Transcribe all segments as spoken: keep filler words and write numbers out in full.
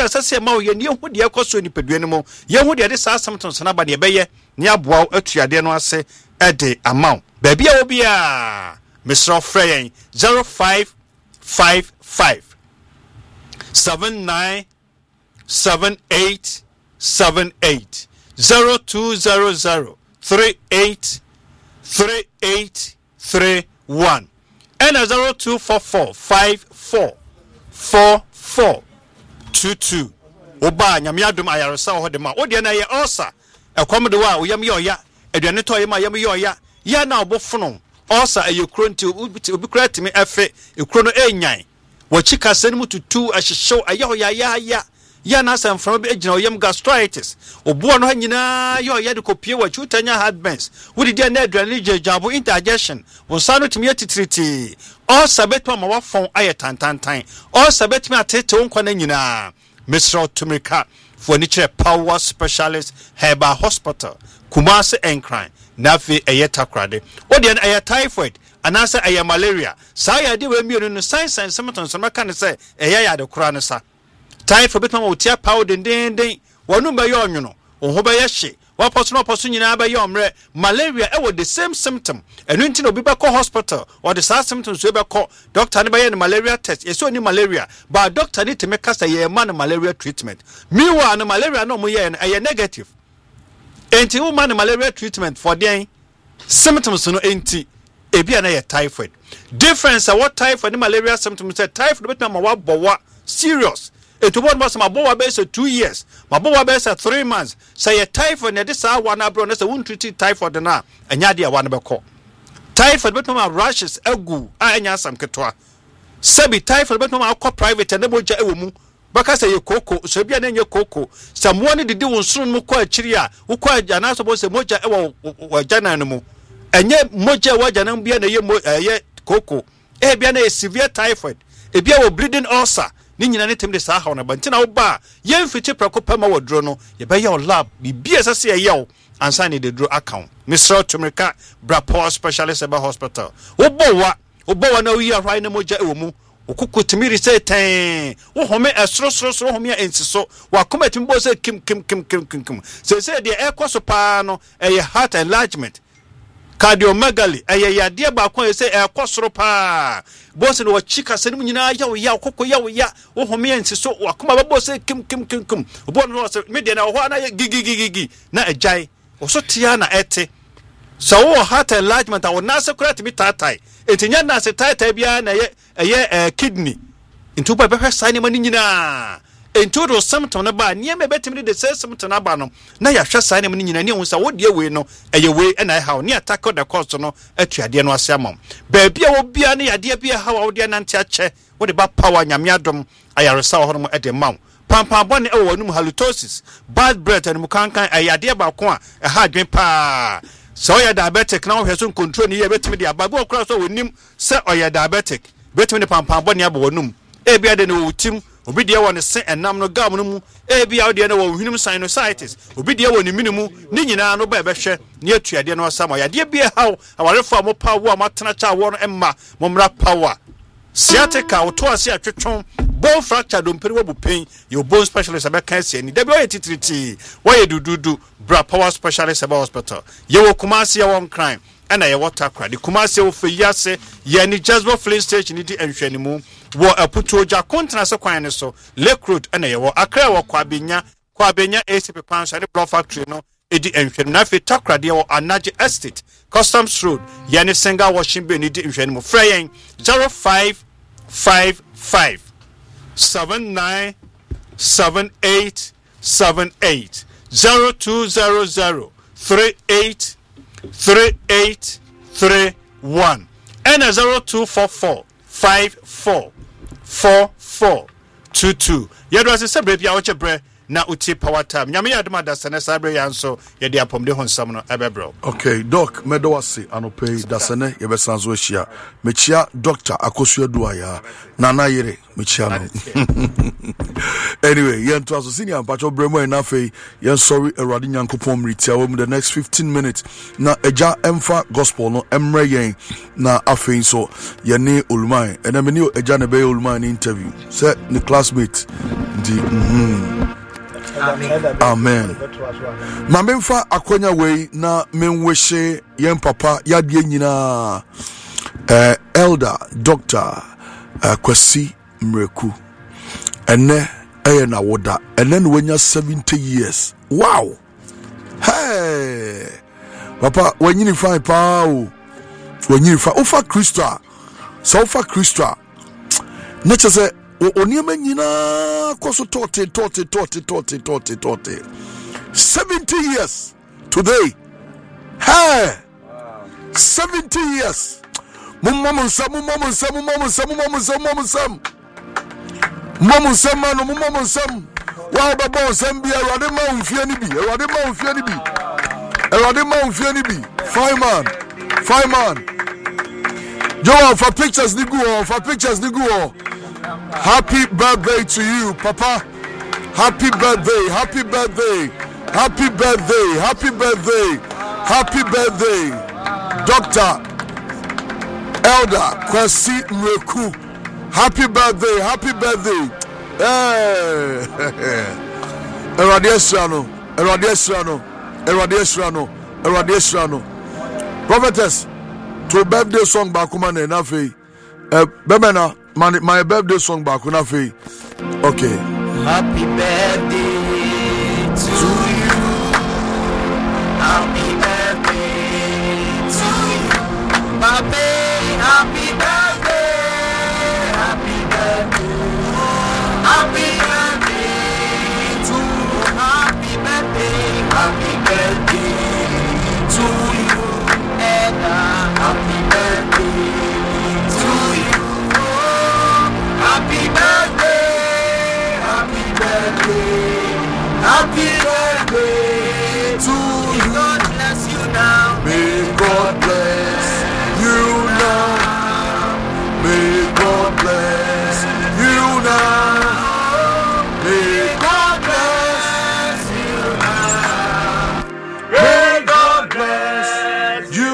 treatment asase ma wo ye ne hu de ekoso ni pedua ne mo ye hu de de sa symptoms na ba ne be ye ne aboa atuade no ase e de amount ba bia wo bia Mister Freyen zero five five five seven nine seven eight seven eight zero two zero zero three eight three eight three one and a zero two four four five four four four two two. Oba nyamiadum ayaresa ho de ma wo de na ye osa ekom de wa oyam ye oya aduane to ye ma yam ye oya ya na obofono osa ayekro nti obi kra timi efe ekro no enyan wo chika sene mututu ahyehyew aye oya ya ya ya na asem from be agina oyam gastritis obo no hanyina ye oya de kopie wa chutanya heartburns wo de na aduane jejabo indigestion wo sanu timi atitriti osa beto ma wafon aye tantantan osa betimi atete won kwana nyina Mister Tumika Furniture Power Specialist Herbal Hospital Kumasi Enkran Nafi Ayeta Krade Odian Aya Typhoid Anasa Aya Malaria Saya de we mienu no science and symptoms so maka ne say eya ya de kura ne sa Typhoid betama otia power den den den wonu ba yo onwono wo ba ye hye wa poso no poso nyina ba ye omre malaria e wo the same symptom enu nti no bi ba ko hospital or the same symptoms we ba ko doctor ne ba ye malaria test yeso ni malaria but doctor ni teme kasa ye man malaria treatment meanwhile no malaria no mo ye no e negative enti wo man malaria treatment for den symptoms no enti e bia na ye typhoid difference what typhoid ni malaria symptoms say typhoid betama wa bowa serious it won't be my boy base two years, my boy base three months. Say a typhoid, and this hour one abroad, that's a wound treated typhoid na and yadia one bako. Typhoid, but my rashes, egu, I am some catwa. Sabi typhoid, but my private and the boja emu. Baka say your cocoa, so be an your cocoa. Someone did do soon muqua chiria, who quite an answer say moja ewa jananimu. And yet moja wajanam be a ye cocoa. Eh, be a severe typhoid. A beer bleeding ulcer. Ni nyina ne tem de sa hawo na ba ntina wo ba ye mfiti prakopa ma wodro no ye ba ye o lab bibia sase ye ye ansa ne de dro account Mister Tumika Brapo Specialist Herbal Hospital wo bo wa wo bo wa na wi ahwai na moja e wo mu okukutimiri se ten wo home esro sro sro home ya ensiso wa komatim bo se kim kim kim kim kim se se de e koso pa no e heart enlargement cardiomegaly eye yade ba kwa se e kosoro pa boss no chika se nyina ya wo ya kokko ya wo ya wo home yansi so wakoma ba boss kim kim kim kim bo no se media na ho na gigigigigi na ajai wo so tia na ete so wo heart enlargement awo na se correct bi tatai etinya na se tatai bia na ye eye kidney into ba be sai ne mani nyina ento do symptom na ba nie me betimi de say symptom na ba no na ya hwe sai ne mani nyina ne hu sa wo de we no eye we na ha ne attack the cost no atuade no ase amam ba bia wo bia ne yade bia ha wo de nante ache wo de ba power nyame adom ayaresa ho no e de maw pampa bone e wo num halitosis bad breath and mukankan ayade ba ko a e ha adwen pa so ya diabetic na wo hwe so control ne ye betimi de aba bo kra so wonim se oya diabetic betimi de pampa bone aba wonum e bia de no wutim obi de won se enam no gam no mu e bia de no wo hwinum sinusitis obi de won minimu ni nyina no ba behwe ne atuade no asama ya de bia haw awarefo mo pa wo amatena cha wo no emma mo mra power sciatica oto ase atwetwon bone fracture do mpere wo bupen your bone specialist abeka ase ni de bia ye titriti wo ye dududu bra power specialist about hospital ye wo Kumasi ye won crime ana ye water cry the Kumasi wo feyase ye ni Jasper Flint station di enhwanimu wo aputo ja kontra se kwan ne so Lake Road ana ye wo Accra wo kwabenya kwabenya A C P Panso de block factory no edi enhwanimu na fe takra de wo Anaje Estate Customs Road ye ni single washing bay ni di enhwanimu freyen zero five five five seven nine seven eight seven eight zero two zero zero three eight three eight three one and a zero two four four five four four four two two. Yet was a baby out your breath. na uti power time nyame adoma da sene sabre yanso ye de apomde ho nsam no ebebro. Okay, doc medowase anope da sene ye besanzo ahia mechia doctor Akosua Duaya nana yere mechia no. Anyway, yen to aso senior pacho bremo na fei yen sorry Erade Nyankopon ritia wo the next fifteen minutes na eja emfa gospel no emre yen na afei so yene Olumai ena me ni eja ne be Olumai ni interview say the classmate di mhm Amen. Amen. Mamemfa akonya wei na menwehye yen papa yadie nyina eh elder doctor uh, Kwasi Mreku ene eye na woda ene no wanya seventy years. Wow. Hey. Papa wanyini fine pa o. Wanyini fa ofa Christa. So ofa Christa. Na chese oniema nyina koso tote tote tote tote tote tote seventy years today. Hey. seventy years. Mumma sam mumma sam mumma sam mumma sam mumma sam mumma sam no mumma sam wa baba sam bia Erade ma mfie ni bi Erade ma mfie ni bi Erade ma mfie ni bi fine man fine man Joe for pictures ni go for pictures ni go. Happy birthday to you, Papa. Happy birthday, happy birthday, happy birthday, happy birthday, happy birthday, Doctor Elder Kwasi Mreku. Happy birthday, happy birthday. Hey, Erade Esrano, Erade Esrano, Erade Esrano, Erade Esrano. Prophetess, to birthday song bakumane na fe. Eh, bemena. My, my birthday song back when I feel okay. Happy birthday to you. Happy birthday to you. Happy, happy birthday. Happy birthday. Happy birthday to you. Happy birthday. Happy birthday to you. And uh, happy birthday to you. Happy birthday, happy birthday, happy birthday to you. God bless you now. May God bless you now. May God bless you now. May God bless you now. May God bless you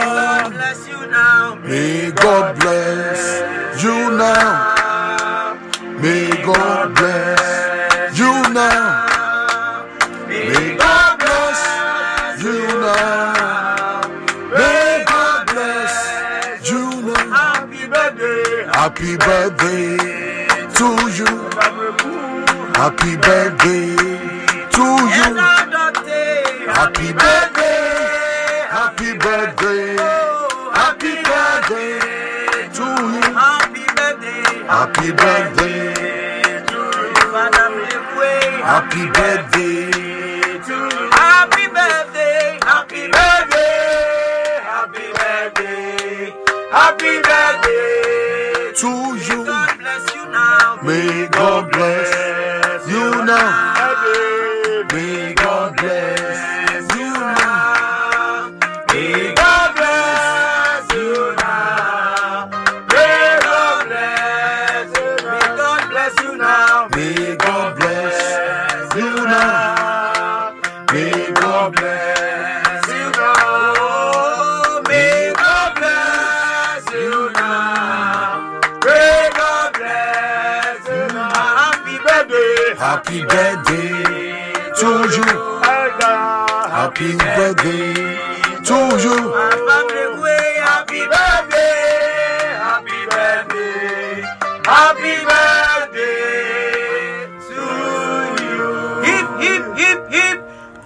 now. May God bless you now. May God bless you now. May God bless you now. May God bless you now. Happy birthday. Happy birthday to you. Happy birthday to you. Happy birthday. Happy birthday. Happy birthday to you. Happy birthday to you. Happy birthday to you. Happy birthday, happy birthday, happy birthday, happy birthday to you. God bless you now. May God bless you now. May God bless you now. May God bless you now. May God bless you now. May God bless you now. May God bless you now. May God bless you now. May God bless you now. Happy birthday. Happy birthday to you. Happy birthday to you. Happy birthday, happy birthday, happy birthday to you. Hip, hip, hip, hip,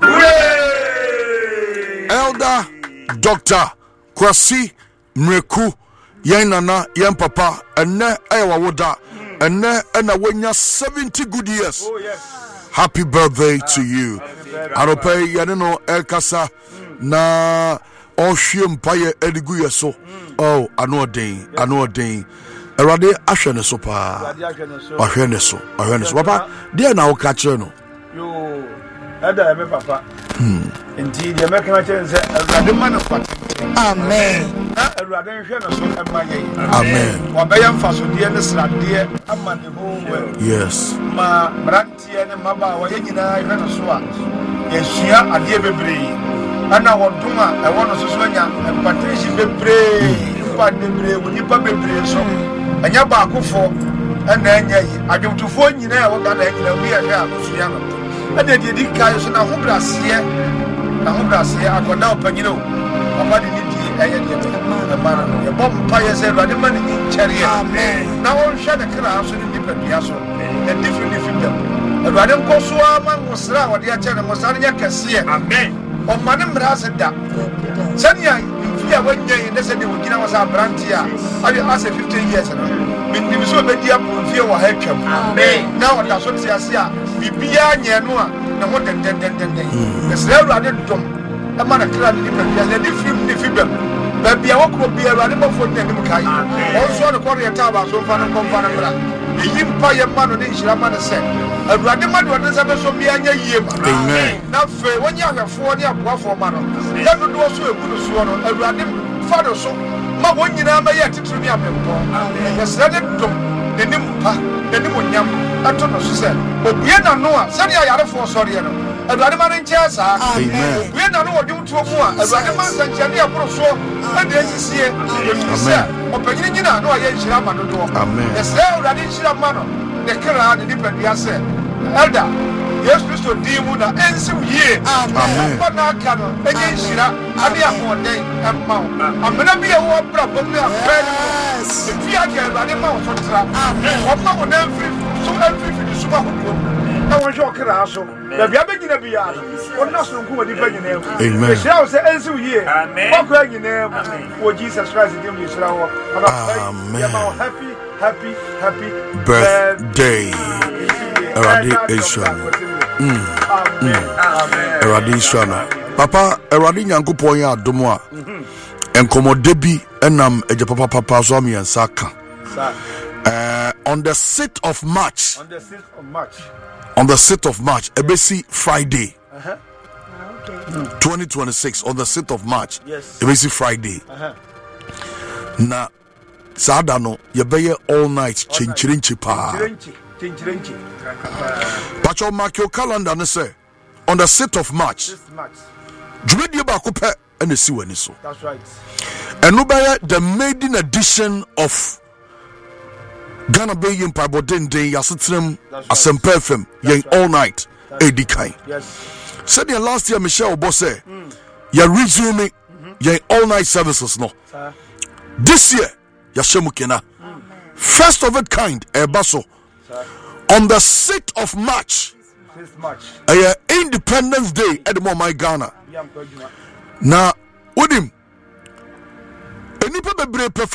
hooray! Elder Doctor Kwasi Mreku, yen nana, yen papa, ene ewa woda, ene ena wenya seventy good years. Oh, yes. Happy birthday to you. Arope yaneno elkasa na ohwe mpaye edigu yeso. Oh, ano den, ano den. Erade ahwe ne so pa. Ahwe ne so, ahwe ne so. Papa, dey na wo ka kire no. You Ada me papa. Indeed, the American church said, "The man of God." Amen. Awurade nhwe no so ema yɛn. Amen. Wɔbɛyɛ mfasodie ne sradeɛ ama ne ho wɔ. Yes. Ma brantie ne maba wɔyɛ nyinaa hwɛ no so a yɛsua adeɛ bebree. Ana wɔdom a ɛwɔ no so so anya mpatrici bebree. Kwa bebree wo nipa bebree so. Anya baakofo ɛna anya yi. Adwomtofo nyinaa a wɔka na nyinaa wi ɛhwɛ a kusua no. Ɛna deɛ di kae so na ho braseɛ. Na ho braseɛ akɔda opanyino. Papa de ni ɛyɛ deɛ ɛma no yɛbɔ mpaeɛ sɛ Awurade ma ne nkyɛreɛ na wɔnhwɛ ne kra so ne nipadua so na different different dɛm Awurade nkɔ so ama nwosra a wɔde akyɛ ne nwosra no nyɛ kɛseɛ ɔma ne mmara ase da sɛnea mfiri a wɔanya yi ne sɛdeɛ wɔgyina wɔ sɛ aberante a ade asɛ fifteen years no menim sɛ ɔbɛdi aporɔmfie wɔ ha atwam na ɔda so te ase a biribiaa nyɛ no a ne ho dendendendenden ɛsrɛ Awurade dɔm ɛma ne kra ne nipadua na de firi ne fi bɛm baabi a wɔkɔ bi Awurade bɔfoɔ ne anim kae ɔnsoa no kɔre yɛta aba so mfa no nkɔmfa no mmra ɛyi mpa yɛ ma no ne nhyira ma no sɛ Awurade ma de ɔde nsa bɛsɔ bi anyɛ yie ma na afei wɔnyɛ ahwɛfoɔ ne aboafoɔ ma no yɛ dodoɔ so ɛgu no soɔ no Awurade fa no so ma wɔn nyinaa bɛyɛ titiri ne abɛmpɔ yɛsrɛ ne dom n'anim pa n'anim onyam ɛto no so sɛ obue n'ano a sɛdeɛ ayarefoɔ sɔreɛ no Awurade ma ne nkyɛn saa obue n'ano wɔ dwomtoɔ mu a Awurade ma nsɛnkyɛnne aboro soɔ ɛde asisie ɛfiri sɛ ɔpanyini nyina na ɔyɛ nhyira ma dodoɔ yɛsrɛ Awurade nhyira ma no ne kra ne nipadua sɛ Elda Yesu Kristo din mu na ɛnsiw yie ɔba na aka no ɛnyɛ nhyira ade ahoɔden ɛma wo amena bi a ɛwɔ bra bɔm ne afɛ no ɛfi agye Awurade ma wo so tra ɔma wo na mfiri so ɛmfiri firi so ahodoɔ na wɔnhwɛ ɔkra so baabi abɛgyina biara no wɔna sononko wɔ nipa nyinaa mu ɛhyira wo sɛ ɛnsiw yie wɔkora nyinaa mu wɔ Jesus Christ din mu yɛhyira wɔ yɛma wo happy happy happy birthday Awurade Israel Awurade Israel Papa Awurade Nyankopɔn yɛ adom a nkɔmmɔda bi ɛnam agya papa papa so amiɛnsa ka Uh, on the sixth of March, on the sixth of March, on the sixth of March, Ebesi Friday, uh-huh. okay. twenty twenty-six, on the sixth of March, yes. Ebesi Friday. Uh-huh. Na Sadano, yebeye all night, chinchirinchi pa. Chinchirinchi. Pacho, mark your calendar and say, on the sixth of March, sixth of March. Jumedi Bakupe and the Siweniso. That's right. And Nubaya, the maiden edition of Ghana Bay in Pabodin Day, Yasitrem, Asempa F M, Yang all night, Eddie Kai. Yes. Said the last year, Michelle Bosse, ya resuming Yang all night services. No, Sir. This year, Yashemukena, first of its kind, Ebaso, on the sixth of March, sixth of March, a Independence Day at the moment, Ghana. Now, with him. But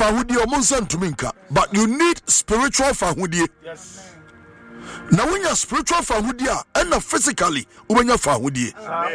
you need spiritual fahudie. Yes. Now when you're spiritual fahudie and not physically when you're fahudie.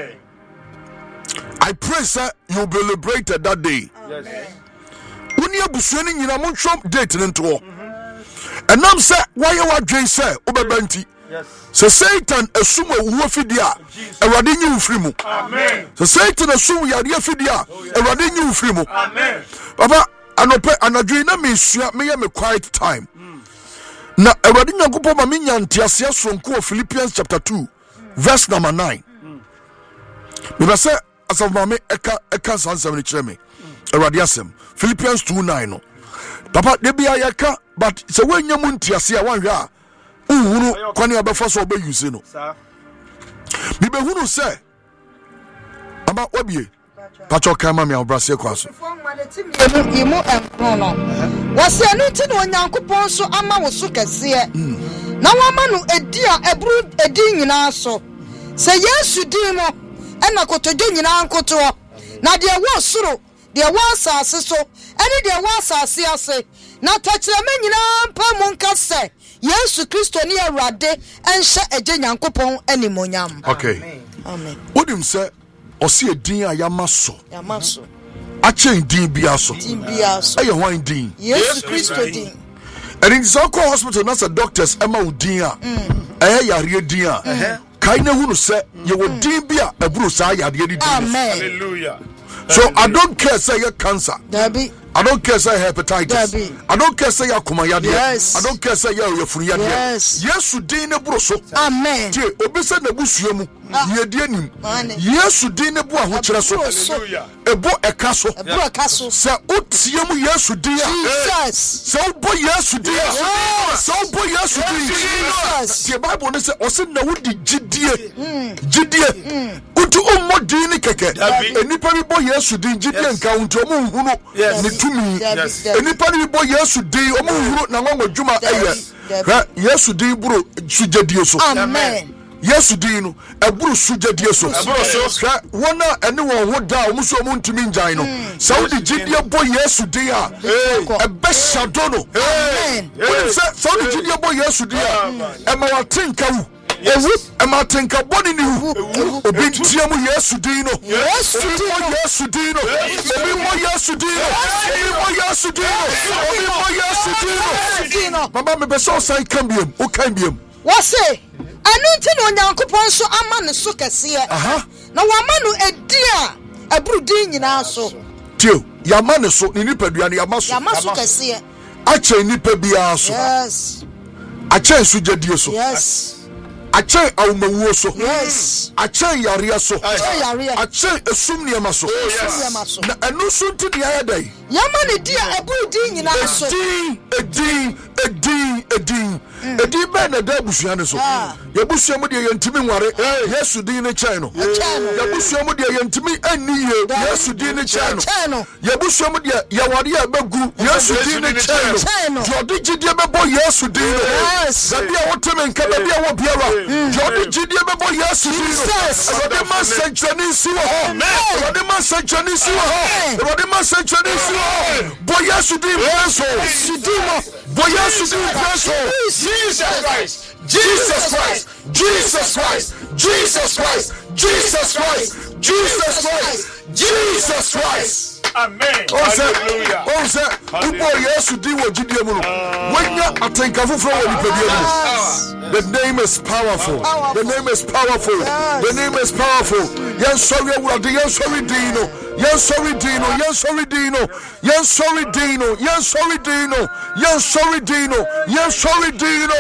I pray sir you'll be liberated that day. Yes. When you're bushening in a month date into and I'm say why you are Jay say Obebenti. Yes. So Satan assume who fidia a radin frimu. Amen. So Satan assume you are fidia a radin frimu. Amen. Baba anope anadwi na me sua me me quiet time. Na Awurade Nyankopɔn ma me nyantiase asonko of Philippians chapter two verse number nine. Me ba say asaf ma me eka eka sansem ni kire me. Awurade asem Philippians two nine no. Papa de bia yaka but se wanya mu ntiase a wanhwe a uhuru kwani abefa so obe use no. Sir. Me be hunu say aba obie Pacho kama mi abrase kwaso. Imu enkro no. Wase anu ti no Nyankopon so ama wo so kese. Na wama no edi a ebru edi nyina so. Se Yesu di mo ena kotojo nyina nkoto. Na de wo soro, de wo asase so, ene de wo asase ase. Na tachireme nyina mpa mu nka se Yesu Kristo ni Awurade enhye eje Nyankopon animonyam. Okay. Amen. Wodim say osi edin a yamaso. Yamaso. Achen din biaso. Din biaso. Aye hwan din? Yesu Kristo din. And in Zako hospital na say doctors ema udin a. Eh yare din a. kaina hu no se ye wo din bi a eburu sa yade ni din. Amen. Hallelujah. So I don't care say you cancer. Dabi. I don't care say hepatitis. Dabi. I don't care say you kuma yade. Yes. I don't care say you yefunu yade. Yes. Yesu din ne buru so. Amen. Tie obi se na busua mu ye die nim. Amen. Yesu din ne bu a ho kire so. Hallelujah. Ebo eka so. Ebro aka so. Se otie mu Yesu din a. Jesus. Se obo Yesu din a. Se obo Yesu din. Jesus. The Bible ne se o se na wodi gidie. Gidie. Utu ummo din ne keke. Enipa bi bo Yesu din gidie nka unti omo nhunu ne tumi. Yes. Enipa bi bo Yesu din omo nhunu na ngongo dwuma eye. Hwa Yesu din buru sujadie so. Amen. Yesu din no eburu sujadie so. Eburu so. Hwa wona ene won ho da omo so omo ntumi njan no. Saudi gidie bo Yesu din a ebe shado no. Amen. Se Saudi gidie bo Yesu din a ema watenka wu. Ewu ema tenka body ni hu. Obi tie mu Yesu din no. Yesu din no. Yesu din no. Obi mo Yesu din no. Obi mo Yesu din no. Obi mo Yesu din no. Din no. Mama me be so sai kan biem. O kan biem. What say? Anu nti no Onyankopon so ama ne so kese. Aha. Na wama no edi a ebru din nyina so. Tio, ya ma ne so ni nipadua ne ya ma so. Ya ma so kese. Ache nipa bia so. Yes. Ache sujadie so. Yes. Ache awumawuo so. Yes. Ache yarea so. Ache yarea. Ache esum niema so. Yes. Na enu so nti dia ya dai. Yama ne di a ebru din nyina so. Edin, edin, edin, edin. Edin be na da busua ne so. Ya busua mu de yentimi nware. Yesu din ne chai no. Ya busua mu de yentimi ani ye. Yesu din ne chai no. Ya busua mu de ya ware ya begu. Yesu din ne chai no. Jodi gidie be bo Yesu din no. Yes. Sabi a woteme nka be bia wo biara. Jodi gidie be bo Yesu din no. Rode man sanchani si wo ho. Rode man sanchani si wo ho. Rode man sanchani si wo ho. Bo Yesu din preso. Sidimo. Bo Yesu din preso. Jesus Christ. Jesus Christ. Jesus Christ. Jesus Christ. Jesus Christ. Jesus Christ. Jesus Christ. Amen. Hallelujah. Oh, sir. Upo Yesu di wo gidie mu no. Wenya atenka foforo wo nipadie mu. The name is powerful. The name is powerful. The name is powerful. Yen sorry awurade, yen sorry dino. Yen sorry dino. Yen sorry dino. Yen sorry dino. Yen sorry dino. Yen sorry dino. Yen sorry dino.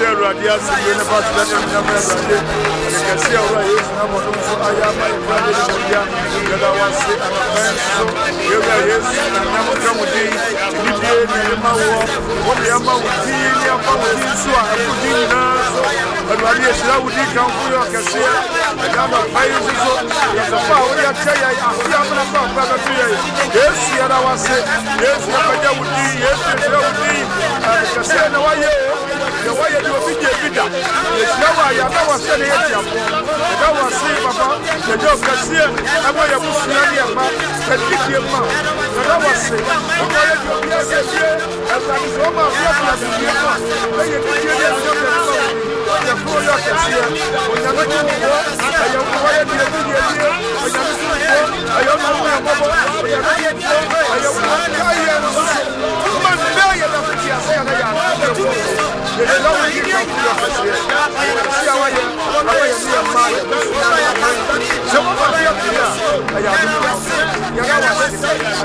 Yede Radia Sibene Pastor Nyame Rade Alekasi Awura Yesu na mono so ayama Ibrahim Radia Yeda wase anabenso Yeda Yesu na nyamo kamudi Bidie ni mawo Wode yama wudi ni afa wudi so a akudi na so Alwadi Yeshira wudi kanfu yo kase Ayama payi so Yasafa wudi akaya afi amna fa fa ba tuye Yesu yada wase Yesu akaja wudi Yesu yada wudi Alekasi na waye the way you do a video, it's no way I know what's in the air. I don't want to see Papa, the job can see it. I want you to see a man, can kick your mouth. I don't want to see. I'm going to be a here, and that is all my work. When you get your name, you're going to the poor you can see it. When you're not doing it, I am quiet in the video here. I am doing it. I am not going to move. I am not going to move. I am not going to move. Man, million of the years, I am not going to move. The Lord will give you your first year. See how I am. How I am here, man. So what are you here? I am here. You know what?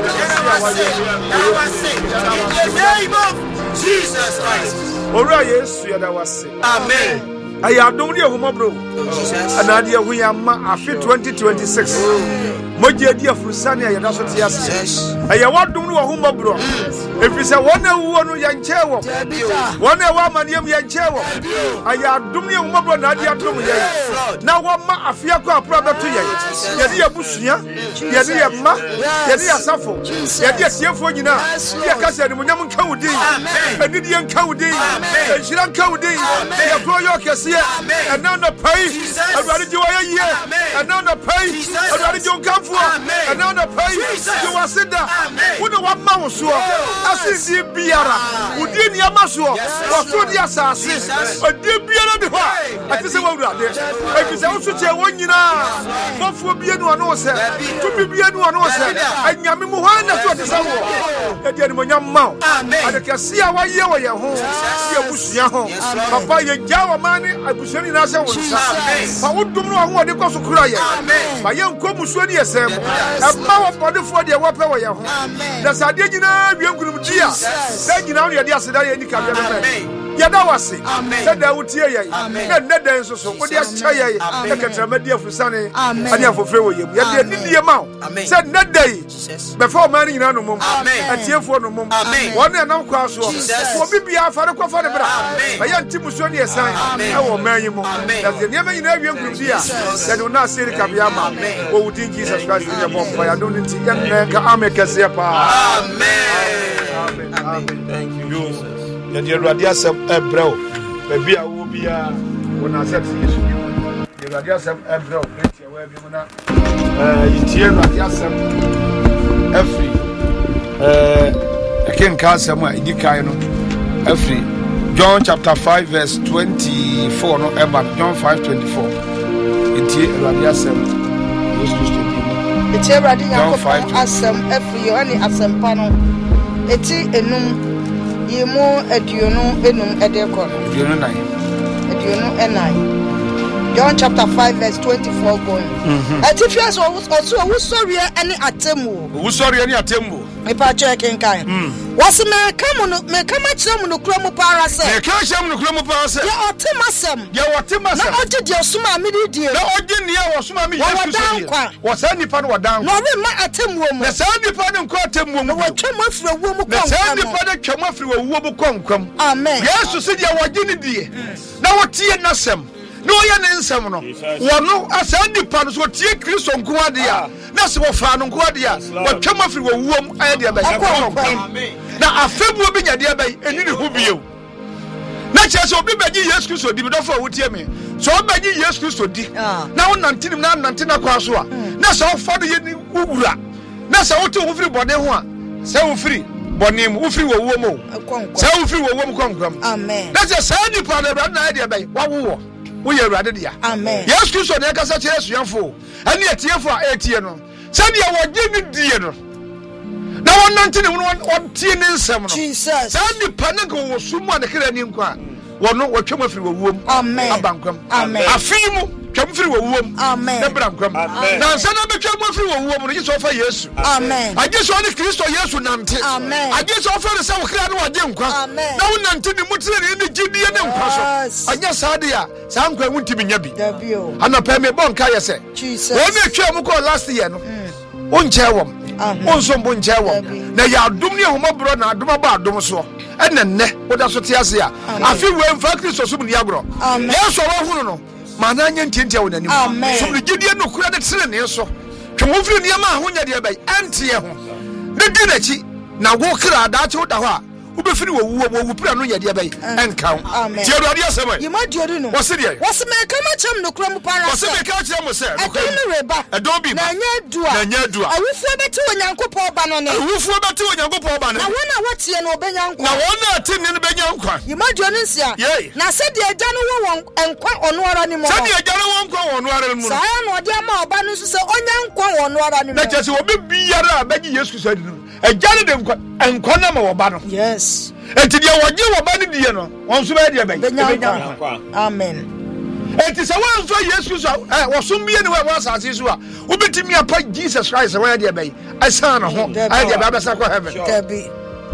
I am here. In the name of Jesus Christ. All right, yes, you are the Amen. I am doing your home, bro. And I dear we are after twenty twenty-six. Moja dia furusani ya yadaso tiasi. Aya wadu mnu wa humba bro. Ifisa wane uwanu ya nchewo. Wane wa maniyemu ya nchewo. Aya dumni ya humba bro na adi atumu ya. Na wama afia kwa apraba tu ya. Yadi ya busunya. Yadi ya ma. Yadi ya safo. Yadi ya siyefo njina. Ya kasi ya ni munyamu nkaudi. Nidi ya nkaudi. Nshira nkaudi. Ya kuro yo kesiye. Ananda pai. Adwari jiwa ya ye. Ananda pai. Adwari jiwa nkafu. And now the pay you are said that who the one man so as is biara within Yamasua or so the assassin or dear biara the why I say what there if it's also tell one you know what for being one or say to be being one or say and Yamimuana to the Sawa and the Yam Mount and I can see how I yell your home see a bush Papa Yawa money I was in Nasa I would do know what they call to cry my young Comuswani. A power for the for the water way. That's a day you know, you could be here. Then you know, you're the Asada and the Cabinet. Yadawasi, said I would hear you. And that dance so what you say, I can tell me dear for Sunny and you for free. You did the amount. Said that day before money in Anumum and here for no mum. One and no cross for Bibi for the coffee. I am Timusoni aside. I will marry you. That's the name in every group here. That will not see the Kabiama. Who think Jesus Christ in your bomb? I don't think Amen. Amen. Thank you. The radius of Ebro, maybe I will be a when I said the radius of Ebro, where you wanna hear radius of every I can't cast somewhere in the Kaino every John chapter five, verse twenty four, no Eban, John five twenty four. It's radius of it's a radius of Assam every any Assam panel. It's a num. Yemo aduonu enum edeko aduonu nine aduonu enai John chapter five verse twenty-four going atifias oso wo sorry any atemu wo sorry any atemu me pa check in kan was me come no me come achire mu no kura mu para se me ka achire mu no kura mu para se ya otemasem ya otemasem na oje de osuma me di die na oje ne ya osuma me yesu so wo sa nipa no wadan no we ma atemu mu na sa nipa no ko atemu mu wo twem afiri wo mu kon sa nipa no twem afiri wo mu kon kon amen yesu se dia woje ne die na wotie nasem no ya ne nsem no wono asa nipa no so tie Kristo nko ade a na se wo fa no nko ade a wo twem afiri wo wuom aye de ba amen na afebu obi nyade abai eni ne hu biyo na chese obi baji Yesu Kristo di bidofo wotie me so obaji Yesu Kristo di na won nantinim na nantina kwa so a na so ofo de ye wura na so wote wo firi bode ho a se wo firi bonim wo firi wo wuom o se wo firi wo wuom konkom amen na se sa di pa da na de abai wa wo wo ye urade dia amen Yesu Kristo na kasa che Yesu yanfo ani etiefo a etie no se de wo gye ni die no na won nantini won tie ne nsem no Jesus sa ni panego wo sumu an kra ni nkwa wono wo twem afiri wo wuom amen abankwam amen afimu twam firi wo wuom amen na bra nkwam na nsa na betwa mo firi wo wuom no yeso fa yesu amen agye so ne kristo yesu nante amen agye so fa ne sa wo kra no wagye nkwa na wo nante ne mutire ne gidie ne nkwa so anya saade a sa nkwa mu ntimi nya bi ana pa me bon ka yese Jesus wo ne twa mu ko last year no wo nche wom wo nso mbo nche wom na ya adom ne homobro na adom ba adom so ene ne wo da so te ase a afi we mfa kristo so mu ni agro yesu wo hunu no mana nya ntientia wo nanim so ne gidie no kura de tere ne so twemo firi ne ma ho nya de bai antie ho ne di na chi na wo kra da che wo da ho a wo be firi wo wo wo pira no nya de bai enka ti awurade asema yi ma diori no wo se de wo se me ka ma chem no kura mu para wo se me ka chem mo se no reba e don bi na nya dua na nya dua awufu beti onyankopɔ ba no ne awufu beti onyankopɔ ba no na wona watie no obenya nkwa na wona ati ne benya nkwa yi ma diori nsia na se de agya no wo nkwa ono ara ni mo se de agya no wo nkwa ono ara ni mo sa ya no de ama oba no so se onya nkwa ono ara ni mo na chese obi biara abegi yesu so adi agya no de nkwa nkwa na ma wo ba no yes enti de wogye wo ba no die no won so ba de bai benya nkwa amen enti se wan so yesu so eh wo so mbie ne wa asase so a obetimi apa Jesus Christ wa de bai asan no ho ai de ba besa ko heaven tabi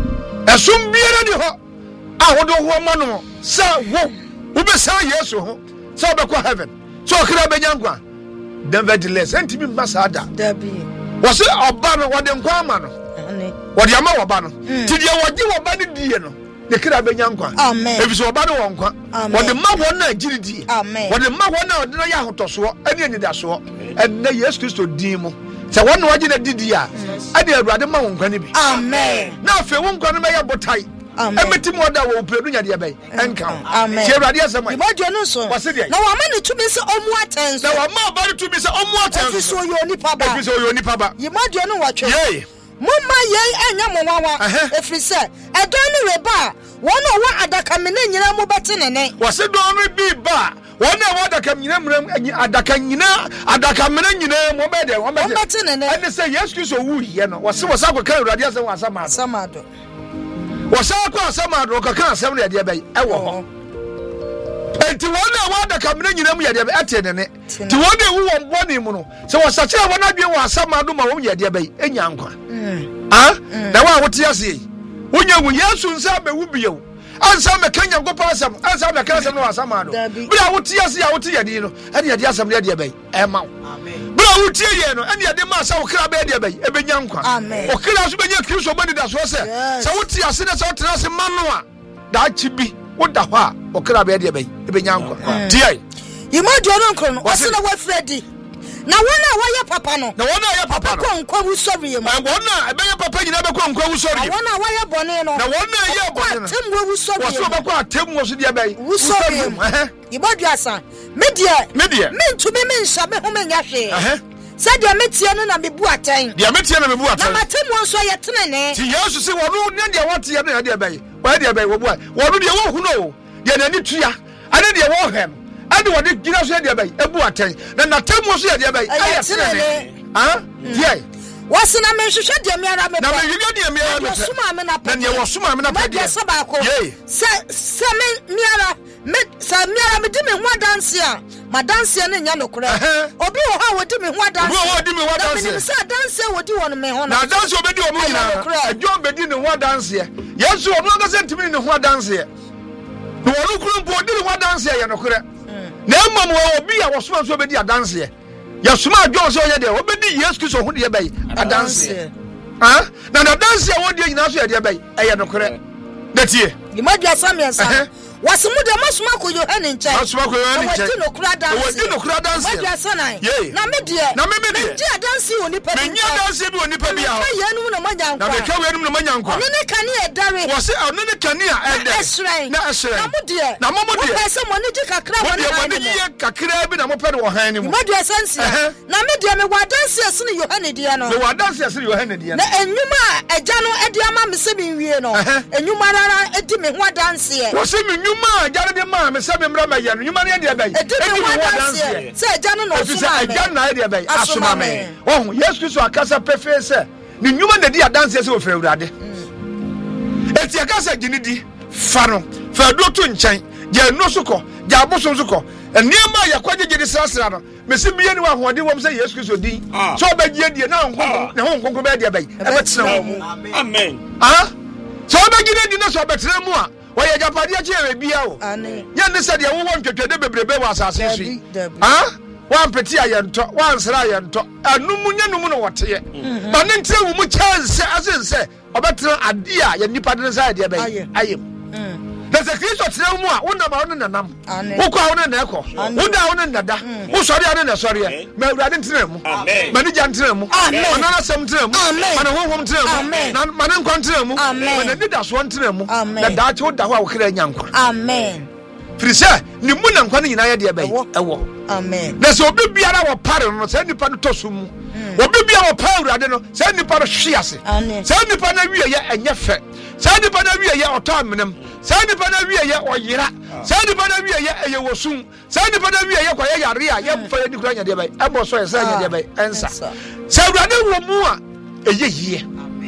esum biara ni ho a wo do ho ma no sa wo wo be sa yesu ho sa be ko heaven so kira benya nkwa nevertheless enti mi mbasa ada tabi wo se oba no wo de nkwa ama no wo de ama wo ba no ti de wo gi wo ba ni die no ne kira benya nkwa amen ebi so oba no wo nkwa wo de ma wo na agiridi amen wo de ma wo na de na ya hotoso ene ni da so ene yesu kristo din mu se wo na wagi na didi a ade awurade ma wo nkwa ni bi amen na afi wo nkwa no me ya botai emeti mo da wo predu nya de bai enka amen ti awurade asema ibojo no so na wa ma ne tumi se omu atenso na wa ma ba ne tumi se omu atenso so yo nipa ba efi so yo nipa ba ibojo no wa twe ye mumma ye enya mo wawa efri se edon no reba wona wa adaka me ne nyina mo bete ne ne wase don no bi ba wona wa adaka nyina mram adaka nyina adaka me ne nyina mo be de won bete ne ne ene se yesu kristo wu ye no wase wase akwa awurade asem asama asamado wase akwa asamado ka kan asem ne de bai e wo ho enti wona wa adaka me ne nyina mo ye de bai ate ne ne ti wona wu won boni mu no se wasache wona dwe wa asamado ma wo ye de bai enya nkwa ah na wa wote ase wonya wu yesu nsa be wu biyo ansa me kanya gopa asam ansa me kanya asam no asama do bra wote ase ya wote yedi no ene yedi asam ne de bai e ma amen bra wote ye no ene yedi ma sa wo kra be de bai e benya nkwa o kra so benya kristo bani da so se sa wote ase na sa wote ase ma no a da chi bi wo da ho a o kra be de bai e benya nkwa tie yimo do no nkro no o se na wa fredi na wona waya papa no na wona ya papa ko nkwa wu sori mu na wona ebe ya papa nyina be ko nkwa wu sori na wona waya bone no na wona ya bone no temwo wu sori wo so be ko atemwo so dia be wu sori mu ibadu asa media media me ntumi me nsha me ho me nya hwe eh sadia metie no na mebu atan dia metie na mebu atan na matemwo so ye tenene ti yesu se wono ne dia wote ye no dia be wa dia be wo bu wono dia wo hu no dia na ni tua ane dia wo hem ade wode gina so de bai ebu aten na natamwo so de bai ayetene ah die wasina me hwehwe de me ara me na me hwehwe de me ara me suma me na na ne wo suma me na pa de se ba ko se se me me ara me sa me ara me di me ho adanse a madanse ne nya nokora obi wo ha wodi me ho adanse obi wo wodi me ho adanse na me se adanse wodi won me ho na adanse obedi o mu nyina adwo obedi ne ho adanse yesu ono ga se ntimi ne ho adanse no wo kuru mpo odi ne ho adanse ye nokora na emam wo obi a wosoma so obedi adanse ya soma adwo so ye de obedi yesu kristo ho de bai adanse ah na na adanse wo de nyina so ye de bai eye nokore na tie imadwa samiensa wasimu de masuma ko Yohane nche masuma ko Yohane nche wodi no kura dance wodi no kura dance imadwa sanan na me de na me me de me de dance woni pa me nya dance bi woni pa bi a na yenu na manyankwa na me ka wenu na manyankwa ne ne kane e dare wo se ono ne kane a e dare na esre na mo de na mo mo de wo pese mo ni ji kakra mo de mo ni ye kakra bi na mo pe de wo han ni mo imadwa sansia na me de me wa dance ase ne Yohane de no me wa dance ase ne Yohane de na enwuma eja no e de ama me se bi wie no enwuma rara e di me ho dance e wo se me nwuma eja de ma me se me mra ma ye no nwuma ne de bai e di me ho dance se eja no no so ma eja na de bai asoma me oh Yesu Kristo akasa pefe se ni nwuma na di dance ase wo fra urade eti akasa ginidi fa no fa do to nchen ja no so ko ja boso so ko eniema ya kwaje gidi sasra no mesi biye ni wa hoɔden wom sɛ Yesu Kristo din so obagie die na nkonko na nkonko be dia bɛyi ɛbɛtena mu amen ah so obagire di na so ɔbɛtena mu a wɔyɛ japade akye bia o nya ne sɛ de wo won twetwede bebrebe wɔ asase so yi ah wan peti ayento wan sra ayento anum nya num no wɔteye ba ne ntre wo mu chance asense ɔbɛtena ade a yɛ nipa de sɛ dia bɛyi ayem na sɛ Kristo tena mu a wona ma wona nanam wokɔ a wona na ɛkɔ woda wona nada wo sɔre ane na sɔre ma awurade ntena mu ma ne gya ntena mu ma na asɛm ntena mu ma ne honhom ntena mu na ma ne nkwa ntena mu ma ne dida so ntena mu na daakye woda hɔ a wo kra nya nkwa amen firi sɛ ne mu na nkwa no nyinaa yɛ deɛ bɛyi ɛwɔ amen na sɛ obi biara wɔ pare no sɛ nipa no tɔ so mu obi biara wɔ pare awurade no sɛ nipa no hwe ase sɛ nipa no wie yɛ ɛnyɛ fɛ sɛ nipa no wie yɛ ɔtɔ amenam sɛ nipa no wie yɛ ɔyera sɛ nipa no wie yɛ ɛyɛ wɔsum sɛ nipa no wie yɛ kɔyɛ yare a yɛmfa yɛ nikura nya deɛ bɛyi ɛbɔ so yɛ sɛ nya deɛ bɛyi ɛnsa sɛ awurade wɔ mu a ɛyɛ yie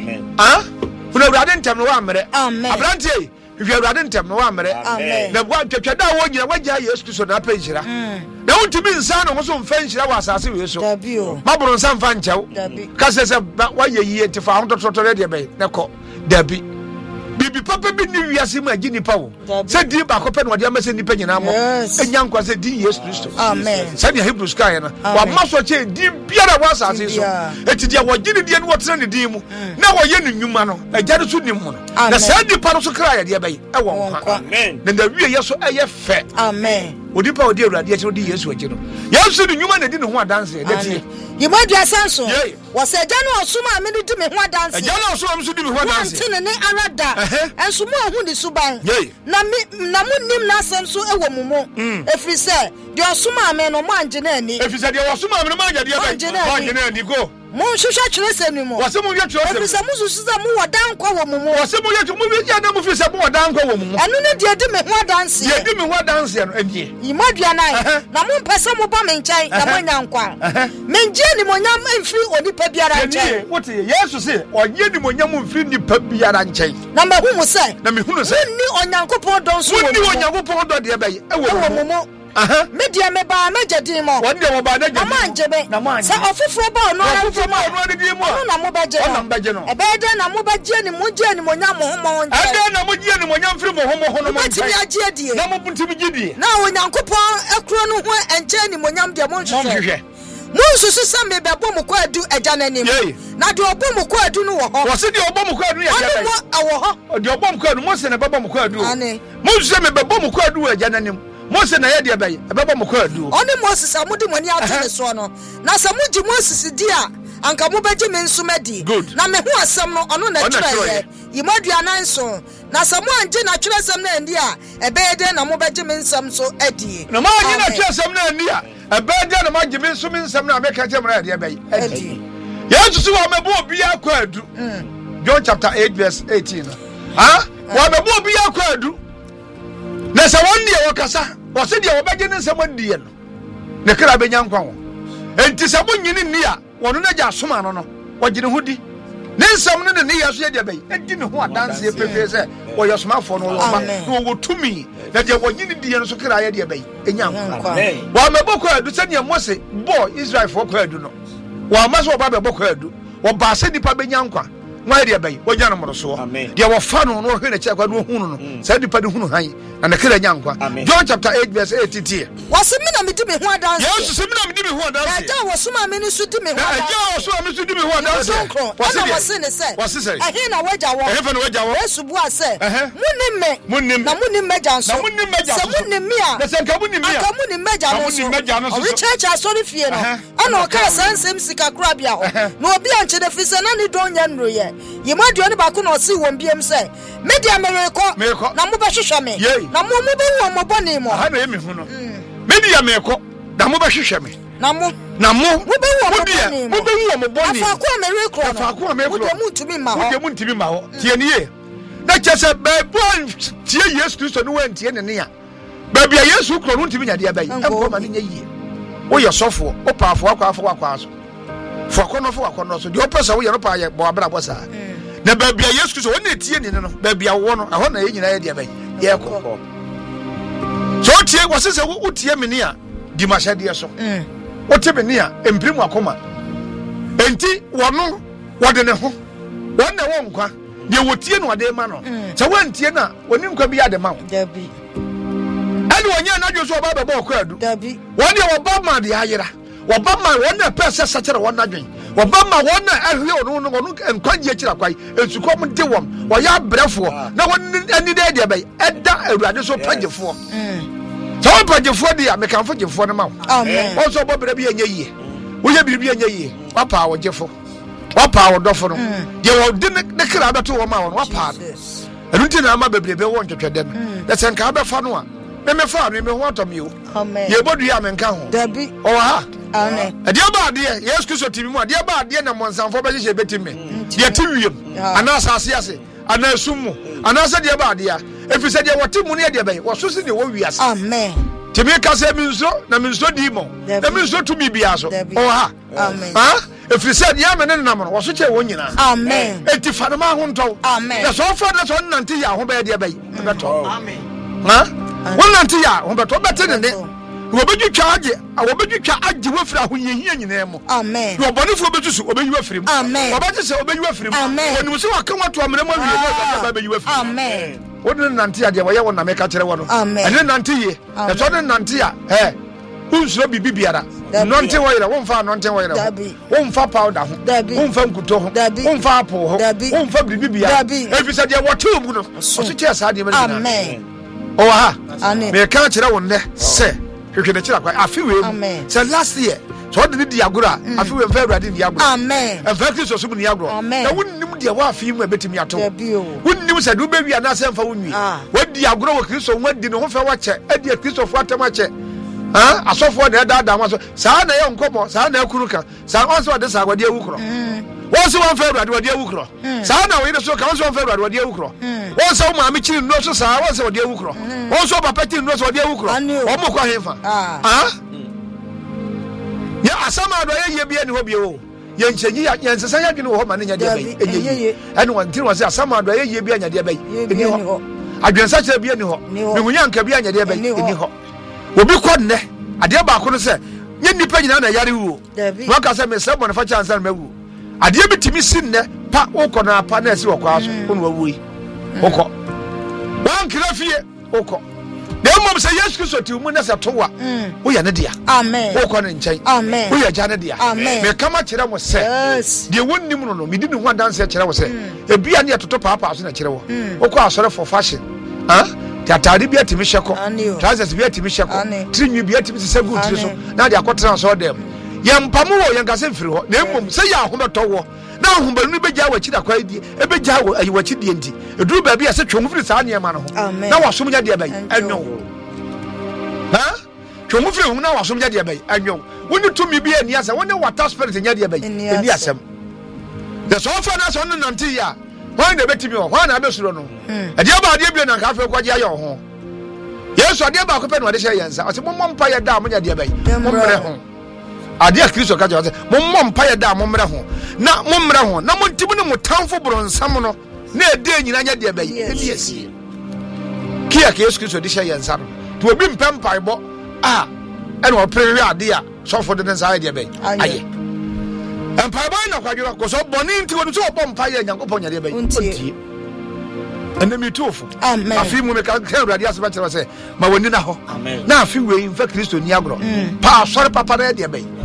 ah funa awurade ntɛm no wɔ ammerɛ aberanteɛ hwehwɛ awurade ntɛm no wɔ ammerɛ na bua twɛtwɛ da wɔ nyina wagya Yesu Kristo na apɛ nhyira na wontumi nsa no ho so mfa nhyira wɔ asase wei so maboro nsa mfa nkyɛw ka sɛ sɛ wayɛ yie nti fa ho tɔtɔtɔ deɛ bɛyi na kɔ dabi bibi papa bi ni wiase mu agi nipa wo sɛ din baako pɛ na wɔde ama sɛ nipa nyinaa mɔ ɛnya nkwa sɛ din Yesu Kristo amen sɛdeɛ Hebrews kaeɛ no wɔama so kyɛ din biara wɔ asase so ɛti deɛ wɔgye ne deɛ no wɔtena ne din mu na wɔyɛ ne nnwuma no agya no so nim mu no na saa nipa no so kra yɛdeɛ bɛyi ɛwɔ nkwa na na wie yɛ so ɛyɛ fɛ amen odipa odi awurade akyi odi Yesu akyi no Yesu ne nnwuma na di ne ho adanse ɛdɛtie yimadu asanso wɔsɛ agya no ɔsoma me no di me ho adanse agya no ɔsoma me so di me ho adanse wɔntene ne arada enso mo ahu ne suban na me na munim na asɛm so ɛwɔ mu mu efiri sɛ de ɔsoma me no mo angye na ani efiri sɛ de ɔsoma me no mo angye de ba angye na ani go mo hwehwɛ kyerɛ sɛ ni mo wɔsɛ mo yɛ kyerɛ sɛ efiri sɛ mo susu sɛ mo wɔ dan kɔ wɔ mu mu wɔsɛ mo yɛ mo yɛ na mo fi sɛ mo wɔ dan kɔ wɔ mu mu ɛno ne de di me ho adanse de di me ho adanse no ɛdie yimadu anan na mo mpɛ sɛ mo ba me nkyɛn na mo nya nkwa menje ni mo nya mfiri onipa biara nkyɛn wote Yesu sɛ ɔnyɛ ni mo nya mo mfiri nipa biara nkyɛn na mahu mo sɛ na mehu no sɛ ni onyankopɔn dɔ nso wɔ ni onyankopɔn dɔ de bɛyɛ ɛwɔ mo mo aha media me ba meje din mo won de mo ba na je na manje be sa ofufuro ba ono ara ofufuro ba ono de din mo na mo beje no na beje no e be de na mo beje ni mo je ni mo nya mo ho mo nje e de na mo je ni mo nya mfiri mo ho mo ho no mo nje ti agye die na mo ntimi gidie na onyankopon ekuro no ho enche ni mo nyam de mo nhwehwe mo susu sa me be bo mo kwa adu agya nanim na de obo mo kwa adu no wo ho wo se de obo mo kwa adu ya agya mo awo ho de obo mo kwa adu mo se ne baba mo kwa adu mo susu me be bo mo kwa adu agya nanim Moses na yɛ bɛyɛ ɛbɛbɔ mo kɔ adu ɔne Moses amudi moni atene so no na sɛ mugye Moses di a anka mo bɛgye me nsoma di na me ho asɛm no ɔno na kyerɛ yimadu anan so na sɛ mo anje na kyerɛ asɛm na ndi a ɛbɛyɛ de na mo bɛgye me nsɛm so adi na mo anje na kyerɛ asɛm na ndi a ɛbɛyɛ de na mo agye me nsɛm nsɛm na meka kyerɛ mo na yɛ bɛyɛ adi Yesu so wa mebo obi akɔ adu John chapter eight verse eighteen ah wa mebo obi akɔ adu na sɛ wɔn deɛ wɔkasa wɔse deɛ wɔbɛgye ne nsɛm adie no ne kra bɛnya nkwa wo enti sɛ monyini nni a wɔno no agya asoma no no wɔgye ne ho di ne nsɛm no ne ne yɛ so yɛ deɛ bɛyi adi ne ho adanseɛ pefee sɛ wɔyɛ somafoɔ no wɔma na wɔwɔ tumi na deɛ wɔnyini diɛ no so kra yɛ deɛ bɛyi ɛnya nkwa wɔamɛbɔ kɔ adu sɛdeɛ Mose bɔɔ Israelfoɔ kɔ adu no wɔama sɛ wɔba bɛbɔ kɔ adu wɔbaa sɛ nnipa bɛnya nkwa why dia bay wo jana mo so dia wo fa no no hwe che kwa no hunu no sa dipa de hunu han na na kira nyankwa John chapter eight verse eighteen wase me na me di me ho adanse yes se me na me di me ho adanse ja wo suma me ni so di me ho adanse ja wo suma me so di me ho adanse wase wase ne se wase se ahe na waja wo ahe fa na waja wo yesu bu ase munim me munim na munim meja nso na munim meja se munim me a na se nka munim me a aka munim meja no so o church asori fie no ana o ka sansem sika kura bia ho na obi anche de fise na ni don nya nro ye yimadu ne ba ko na o si won biem se media mereko na mo ba hwehwe me na mo mo be wo mo boni mo ha na emi hu no media mereko na mo ba hwehwe me na mo na mo mo be wo mo boni mo be wo mo boni afa ko mereko afa ko mereko wo de mu ntumi ma ho wo de mu ntumi ma ho tie ne ye na chese be bo tie Yesu Kristo no wan tie ne ne a ba bia Yesu kro no ntumi nya de abai empo ma ne nya yie wo ye sofo wo paafo akwa afo akwa so fo akono fo akono so de opesa wo ye no pa ye bo abra bo sa na ba bia Yesu Kristo wona tie ne no ba bia wo no aho na ye nyina ye de abai ye ko so tie wose se wo tie me ne a di mahade so mm wo tie me ne a emprimu akoma enti wono wode ne ho won na wo nkwa de wo tie no ade ma no se won tie na woni nkwa bi ade ma wo dabi ani wonya na dwo so ba ba ko adu dabi woni wo ba ma de ayira wo ba ma won na pese sakere won na dwen wo ba ma won na ahwe ono no no nkwa je kira kwai ensukom de wom wo ya brefo na won ani de de bai eda awurade so pagefo mm so pagefo de ya mekanfo gefo no ma amen wo so bo bra bi anya yie wo ye biribi anya yie papa wo gefo wapa wo dofo no de wo de ne kra beto wo ma wo wapa enu ti na ma bebrebe wo ntwetwede no de sen ka be fa no a me me fa no me ho atom yo amen ye bodu ya menka ho dabi o ha amen ade ba ade yes Kristo timi mu ade ba ade na monsanfo be hye betime de tiwiem ana asase ase ana esum ana se de ba ade a efise de wo timu ne de be wo so se de wo wiase amen timi ka se mi nso na mi nso di mo na mi nso tu bibia so o ha amen ha if you said ya me ne nam no wo so che wo nyina amen enti fa no ma ho nto amen na so fa na so nante ya ho be de be beto amen ha won nante ya ho beto bete ne ne wo beju twa age wo beju twa age wo fira ho yehia nyina mu amen wo bonifo betusu wo beju afiri mu amen wo beju se wo beju afiri mu amen wonu se wa kan wato amene mu awie no ba beju afiri amen won nante ya de wo ye won na me ka kire wo no ene nante ye e so ne nante ya eh unsuro bibi biara nonte wo yere won fa nonte wo yere won fa powder ho won fa nkuto ho won fa apple ho won fa bibi biara efisa de wote mu no so che sa de me amen o ha me ka kire wo ne se hwehwe ne kire kwa afi we mu se last year so de di agura afi we fa awurade di agura amen e fa Kristo so mu ni agura na wonnim de wa afi mu ebetimi ato wonnim se du be wi ana se mfa wonwi wodi agura wo Kristo wodi ne ho fa wa che edi Kristo fo atama che ah asofo de da da ma so sa na ye nkomo sa na akuru ka sa on so de sa gwade awukro won so won fa awurade wade awukro sa na wo yede so ka won so won fa awurade wade awukro won so ma mi kiri no so sa won so wade awukro won so papa kiri no so wade awukro o mo kwa hefa ah ya asama do ye ye bia ni ho bia wo ye nchenyi ya nsesa ya gine wo ma ne nya de bai enye ene won tiri won se asama do ye ye bia nya de bai eni ho adwensa kire bia ni ho mehunya nka bia nya de bai eni ho obi kɔ nne ade ba ko no sɛ nye nipa nyina na yare wuo wo ka sɛ me sɛ bɔ na fa chansa na mawu ade bi timi sin nne pa wo kɔ na pa na esi wɔ kwa so wo no wuo wo kɔ wan kira fie wo kɔ na mmom sɛ Yesu Kristo ti mu na sɛ towa wo yɛ ne dia amen wo kɔ ne nkyɛn amen wo yɛ gya ne dia me kama kyerɛ mo sɛ de wonnim no no me di ne ho adanse kyerɛ wo sɛ ebia ne yɛtoto paapa so na kyerɛ wo wo kɔ asɔre for fashion ah tatari bi atimi hyeko trousers bi atimi hyeko trinwi bi atimi sese good tiri so na de akotra so dem ye mpamu wo ye ngase mfiri ho na emom se ya ahobeto wo na ahombanu be gya wachi da kwa die e be gya ayi wachi die nti eduru ba bi ase twom firi saa ne ma no ho na wasom nya de bai anwo ha twom firi ho na wasom nya de bai anwo woni tumi bi ani asa woni water spirit nya de bai ani asem the so fa na so no nanti ya wọ́n ní ẹbẹ̀ tìmí wọ̀ wọ́n náà bẹ̀ sọ̀rọ̀ nù. ẹ̀dí ẹ̀bá adé bíi nàkà fẹ́ kọjá yẹ ọ̀hún. yẹ́sù adé ẹ̀bá akọ́pẹ́ ní wọ́n adé sẹ́ yẹn nsá ọ̀sẹ̀ mo mọ̀ mpa yẹ dá mo nyà adé ẹ̀bẹ̀ yìí mo mmerẹ̀ ho. adé Kristo kájà ọ̀sẹ̀ mo mọ̀ mpa yẹ dá mo mmerẹ̀ ho na mo mmerẹ̀ ho na mo ntìmú ni mo tánfó bọ̀rọ̀ nsàm no na ẹ̀dẹ́ nyina nyà adé ẹ̀bẹ̀ yìí ẹ̀dí ẹ̀sì. kíyà kí Yesu Kristo adé sẹ́ yẹn nsá no tí obi mpẹ́ mpa ẹ̀bọ a ẹ̀na ọ̀pẹ̀rẹ̀ hwẹ́ adé a sọ́fọ̀ de ne nsa ayẹ ẹ̀bẹ̀ ayẹ. Empire na kwadura ko so boni nti wonu so obo mpaye Nyankopon nyade ba yi enemi tofo amen afi mu me ka awurade aseba kyerɛ sɛ ma woni na ho na afi wei mfa Kristo ni agro pa sɔre papa na de ba yi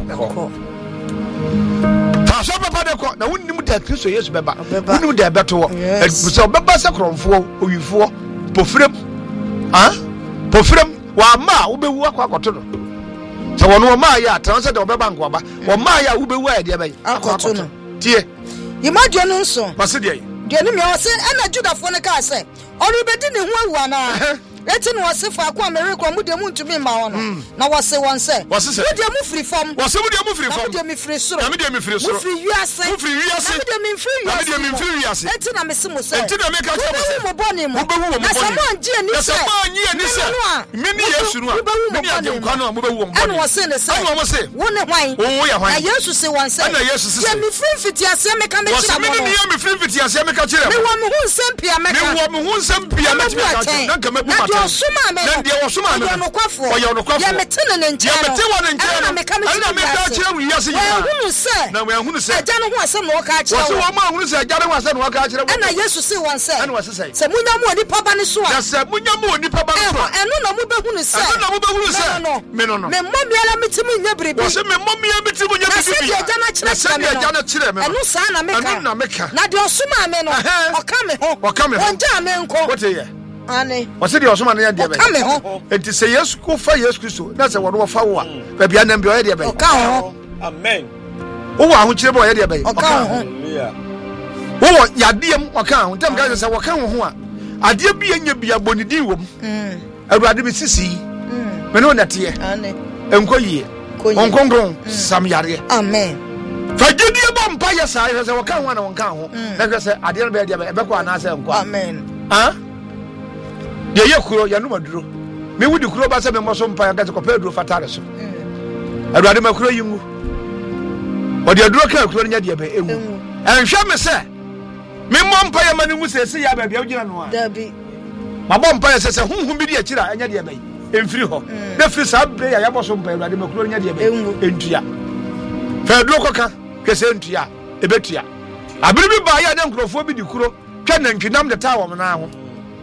pa sɔre papa de ko na wonnim da Kristo Yesu bɛba wonnim da bɛto wo so bɛba sɛ krɔmfo owifo pofrem ah pofrem wa ma wo bewu akwa akoto no so wono ma ya transfer de obeba nko aba wo ma ya wo bewu ya de bai akoto no tie yimadwo no nso pase de yi de ni me wo se ana judafo ne ka se ori bedi ne hu awu ana eti no wose fa kwa America mu de mu ntumi ma wono na wose won se wo de mu free fam wose mu de mu free fam de mi free soro na me de mi free soro mu free wiase mu free wiase na me de mi free wiase na me de mi free wiase eti na me se mo se eti na me ka se mo se mo boni mo mo bewu mo boni na sama anje ni se na sama anje ni se me ni Yesu no a me ni ade kwa no mo bewu mo boni ana wose ne se ana mo se wo ne hwan wo ya hwan na Yesu se won se ana Yesu se se mi free fiti ase me ka me kira mo wose me ni ya me free fiti ase me ka kira me wo me hu nsem pia me ka me wo me hu nsem pia me ka na ka me bu do suma me na de wo suma me no kwafo oye no kwafo ya metene ne nche ya mete wo ne nche na me ka me na me ka kire mu yase ya hunu se na we hunu se agya no ho asem no ka kire wo se wo ma hunu se agya no ho asem no ka kire wo na Yesu se won se na wo se se se munya mu oni papa ne so a ya se munya mu oni papa ne so eno na mu be hunu se eno na mu be hunu se me no no me mommi ala mitimi nya biribi wo se me mommi ya mitimi nya biribi na se agya na kire se agya na kire me eno sa na me ka eno na me ka na de osuma me no oka me ho oka me ho onja me nko what ye ane wose de osoma na ya de be oka me ho enti se Yesu ko fa Yesu Kristo na se wo no fa wo a ba bia na mbia ye de be oka ho amen wo wa ho kire bo ye de be oka ho hallelujah wo wo yadem oka ho dem ga se wo ka ho ho a ade bia nya bia bonidi wom mm awurade bi sisi mm me no na te ane enko yie onkongron sam yare amen fagidi bo mpa ya sa se wo ka ho na wo ka ho na hwe se ade no be de be ko ana se enko amen ah ye ye kuro ya no maduro me wudi kuro ba se me mo so mpa ya ga ko pedro fatare so awurade makuro yingu odi aduro ka kuro nya de be ewu enhwe me se me mo mpa ya manu mu se se ya ba bia ugina no a dabi mabɔ mpa ya se se hunhun bi de akira enya de be emfiri ho na firi sa bre ya ya bo so mpa awurade makuro nya de be entua fa duro ko ka kwese entua ebetua abiri bi ba ya na nkrofo bi di kuro twa nantwinam de ta wo na ho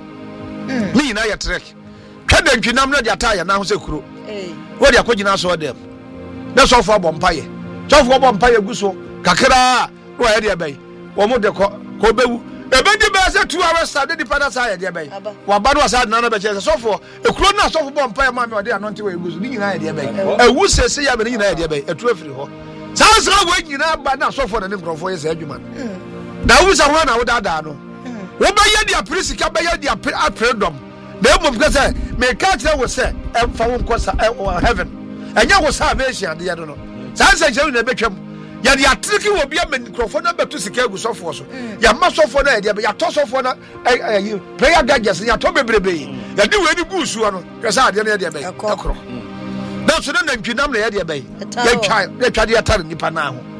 mi nyina ya trek twa nantwinam na de ata ya na ho se kuro eh wo de akogina so dem na so fo abɔ mpa ye so fo abɔ mpa ye guso kakra wo ya de be wo mo de ko ko bewu ebedi be se two hours sa de di pada sa ya de be wa ba no sa na na be che so fo ekuro na so fo bɔ mpa ye ma me o de anonte we guso ni nyina ya de be ewu sese ya be ni nyina ya de be etu afiri ho sansa wo nyina ba na so fo na ne nkrofo ye se adwuma na wo sa ho na wo dada no wo ba ye dia prisika ba ye dia apredom na emom ka se me ka tire wo se emfa wo nkosa heaven enya wo sa me hia de ye no sansa je na betwam ya dia triki wo bia me nkrofo na betu sika egu sofo so ya ma sofo na ya dia ya to sofo na prayer gadgets ya to bebrebe ya di we ni busu no ka sa de na ya dia be akro na so na ntwinam na ya dia be ya twa ya twa dia tar nipa na ho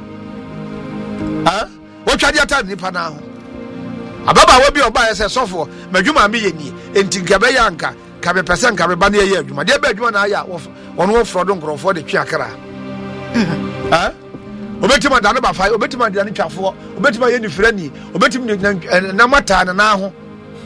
ha wo twa dia tar nipa na ho ababa wo bi oba ya se sofo madwuma me ye ni enti nka be ya nka ka be pese nka be ba na ye adwuma de be adwuma na ya wono wo frodo nkrofo de twa akra ha obetima da no ba fa obetima da no twafo obetima ye ni frani obetima na mata na na ho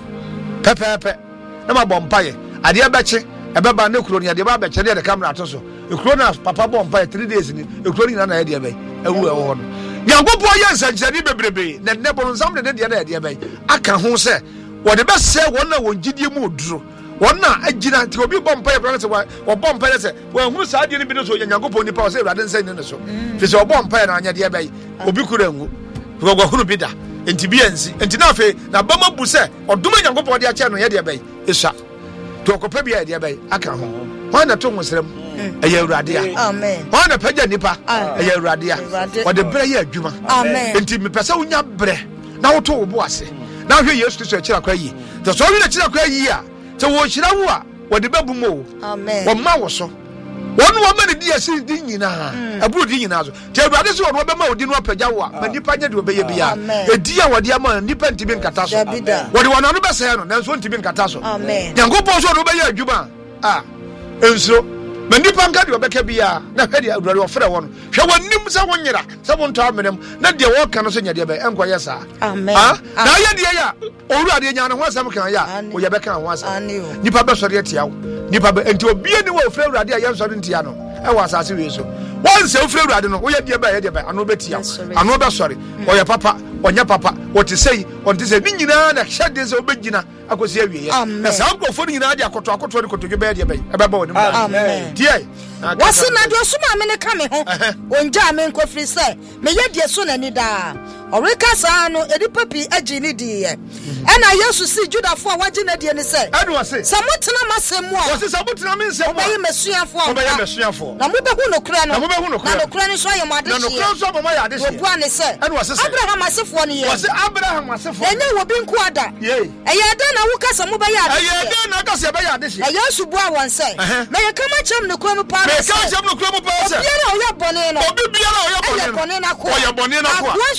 pepepe na ma bompaye ade abeche ebeba na kuro ni ade ba abeche de camera to so ekuro na papa bompaye three days ni ekuro ni na na ye de ebe ewu ewo ho no nyagopo ye nsanchani bebrebe na ne bo nsam de de na de ebe aka ho se wo de be se won na won gidie mu oduro won na agina ti obi bompaye bra se wo bompaye se wo hu sa ade ni bi no so nyagopo ni pa se urade nsan ni so fi se wo bompaye na anya de ebe obi kuro angu ko go hunu bi da enti bi ansi enti na afi na bama bu se oduma nyagopo de ache no ye de ebe isa to okopa bi ye de ebe aka ho ho na to nwosrem eye urade a amen ho na pagya nipa eye urade a wo de bre ye adwuma amen enti me pese unya bre na wo to wo bo ase na hwe Yesu Kristo akira kwa yi to so wi na akira kwa yi a te wo hira wo a wo de babu mo amen wo ma wo so wonu wo ma ne di ase di nyina aburu di nyina so te urade so wo be ma odi no apagya wo a ma nipa nya de wo be ye bia edi a wo de ama nipa ntibi nkata so wo de wona no be se no nanso ntibi nkata so amen nyangopo so wo be ye adwuma a enso ma nipa nka de wo be ka bia na hwe de urade wo frɛ wo no hwe wonim se wo nyira se wo nto amenem na de wo ka no so nya de be enko ye sa amen ha na ye de ya urade nya no ho asem kan ya wo ye be kan ho asem nipa be sori atia wo nipa be enti obi ni wo frɛ urade a ye sori ntia no e wo asase we so won se wo frɛ urade no wo ye de be ye de be ano be tia ano be sori wo ye papa onya papa wo te sei on te sei ni nyina na hye de se wo be gina akosi awie ye na sa nkofo ni nyina de akoto akoto de koto be de be e be ba wo ni amen tie wasi na de osuma me ne ka me ho onja me nkofiri se me ye de so na ni da orika sa no edi papi agi ni di ye e na Yesu si Judafo a wagi na die ni se enu wase samutena masemu a wase samutena me nsemu a be mesuafo a be mesuafo na mo be hu no kura no na mo be hu no kura na no kura ni so ye mo ade na no kura so mo ya ade she obu ane se enu wase se Abraham asefo ni ye wase Abraham asefo enye wo bi nku ada ye eye da na wo kasa mo be ya ade eye da na kasa be ya ade she e Yesu bu awon se me ye kama chem no kura mo pa me ka chem no kura mo pa se biara o ye bone no obi biara o ye bone no o ye bone na ko wo so nka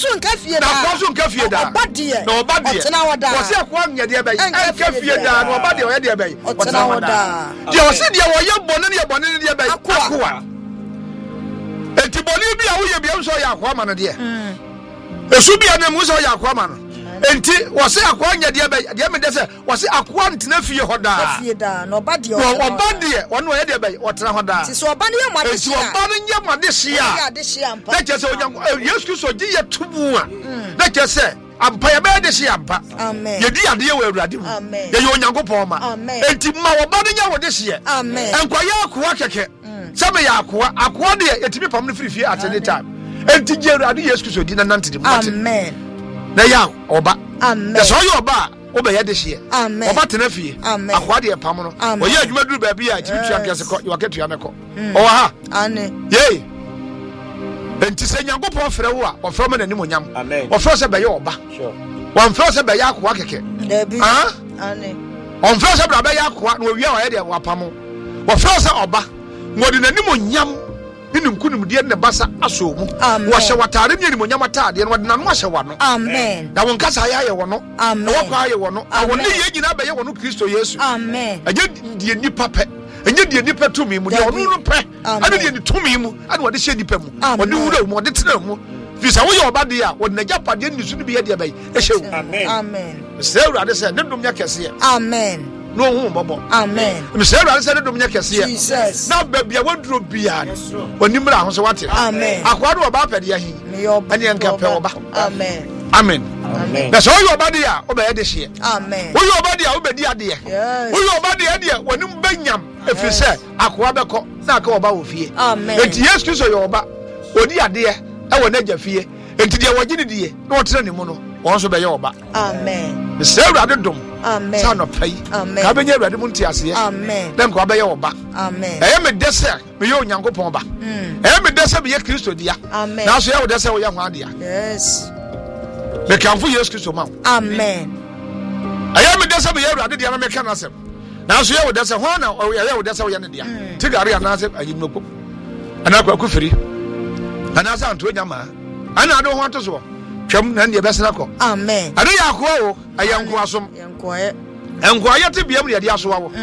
fie na akoa so nka fie da oba de na oba de otena woda wo se akoa nya de bɛyi nka fie da na oba de oyɛ de bɛyi otena woda de wo se de wo yɛ bɔne ne yɛ bɔne ne de bɛyi akoa enti bɔne bi a wo yɛ bi am so yɛ akoa ma no de esu bi anam wo so yɛ akoa ma no enti wo se akoa nya de bɛyi de me de se wo se akoa ntena fie hɔ da fie da na oba de no oba de ɔno oyɛ de bɛyi otena hɔ da ti so oba ne yɛ mo de enti oba ne yɛ mo de hye a de hye ampa na kyerɛ sɛ onyanko Yesu Kristo gye yɛ tubu a na kyerɛ sɛ ampa yɛ bɛyɛ de hye ampa amen yɛdi adeɛ wɔ Awurade mu amen yɛyɛ Onyankopɔn ma enti ma wɔba ne nya wɔ de hye amen ɛnkɔyɛ akoa kɛkɛ sɛ meyɛ akoa akoa deɛ yɛtumi pam no firifie at any time enti gye Awurade Yesu Kristo di na nante de mu amen na yɛ ɔba amen sɛ ɔyɛ ɔba a wobɛyɛ de hye amen ɔba tena fie amen akoa deɛ pam no ɔyɛ adwuma duru baabi a ɛtumi tua nkɛse kɔ yɛwakɛtua ne kɔ ɔwɔ ha ane yei enti sɛ Nyankopɔn frɛ wo a ɔfrɛ mo n'anim onyam ɔfrɛ sɛ bɛyɛ ɔba wɔmfrɛ sɛ bɛyɛ akoa kɛkɛ dabi ah ane ɔmfrɛ sɛ bɛyɛ akoa na ɔwia ɔyɛ deɛ wapam wɔfrɛ sɛ ɔba wɔde n'anim onyam ne nkunimdeɛ ne basa aso mu wɔhyɛ watare ne anim onyam ataadeɛ no wɔde nano ahyɛ wano amen na wɔn kasa ayɛ wɔ no na wɔkɔ ayɛ wɔ no na wɔn ne yɛ nyinaa bɛyɛ wɔ no Kristo Yesu amen ɛnyɛ deɛ nipa pɛ ɛnyɛ deɛ nipa tumi mu deɛ ɔno no pɛ ɛne deɛ ne tumi mu ɛne wɔde hyɛ nipa mu wɔde wura mu wɔde tena mu firi sɛ woyɛ ɔba deɛ a wɔde n'agya padeɛ ne su no bi yɛ deɛ bɛyɛ ɛhyɛ wo amen sɛ Awurade sɛ ne dom nyɛ kɛseɛ amen na ɔhu mbɔbɔ amen sɛ Awurade sɛ ne dom nyɛ kɛseɛ Jesus na baabi a waduro biara no wɔnim mmra ho so wate amen akoa ne ɔba apɛdeɛ ahi ɛne ɛnka pɛ ɔba amen amen amen na sɛ woyɛ ɔba deɛ a wobɛyɛ de hyeɛ amen woyɛ ɔba deɛ a wobɛdi adeɛ woyɛ ɔba deɛ deɛ wɔnim bɛnyam ɛfiri sɛ akoa bɛkɔ na aka ɔba wɔ fie amen enti Yesu Kristo yɛ ɔba ɔdi adeɛ ɛwɔ n'agya fie enti deɛ wɔgye ne deɛ na wɔtena ne mu no wɔn nso bɛyɛ ɔba amen sɛ Awurade dom amen sɛ anɔpa yi amen ka bɛnyɛ Awurade mu nte aseɛ amen na nka wabɛyɛ ɔba amen ɛyɛ me dɛ sɛ meyɛ Onyankopɔn ba ɛyɛ me dɛ sɛ meyɛ Kristo dea amen nanso yɛ wo dɛ sɛ woyɛ ho adea yes mekamfo Yesu Kristo ma wo amen ɛyɛ me dɛ sɛ meyɛ Awurade dea na meka no asɛm nanso yɛ wo dɛ sɛ ho na ɛyɛ wo dɛ sɛ woyɛ ne dea tigare anaasɛ ayimnoko anaa kwaku firi anaasɛ anto nya maa ana ade ho ato soɔ twam na ne bɛsena kɔ amen ade yɛ akoa wo ɛyɛ nko asom yenkoe nkoa yɛ te biam ne yɛde asoa wo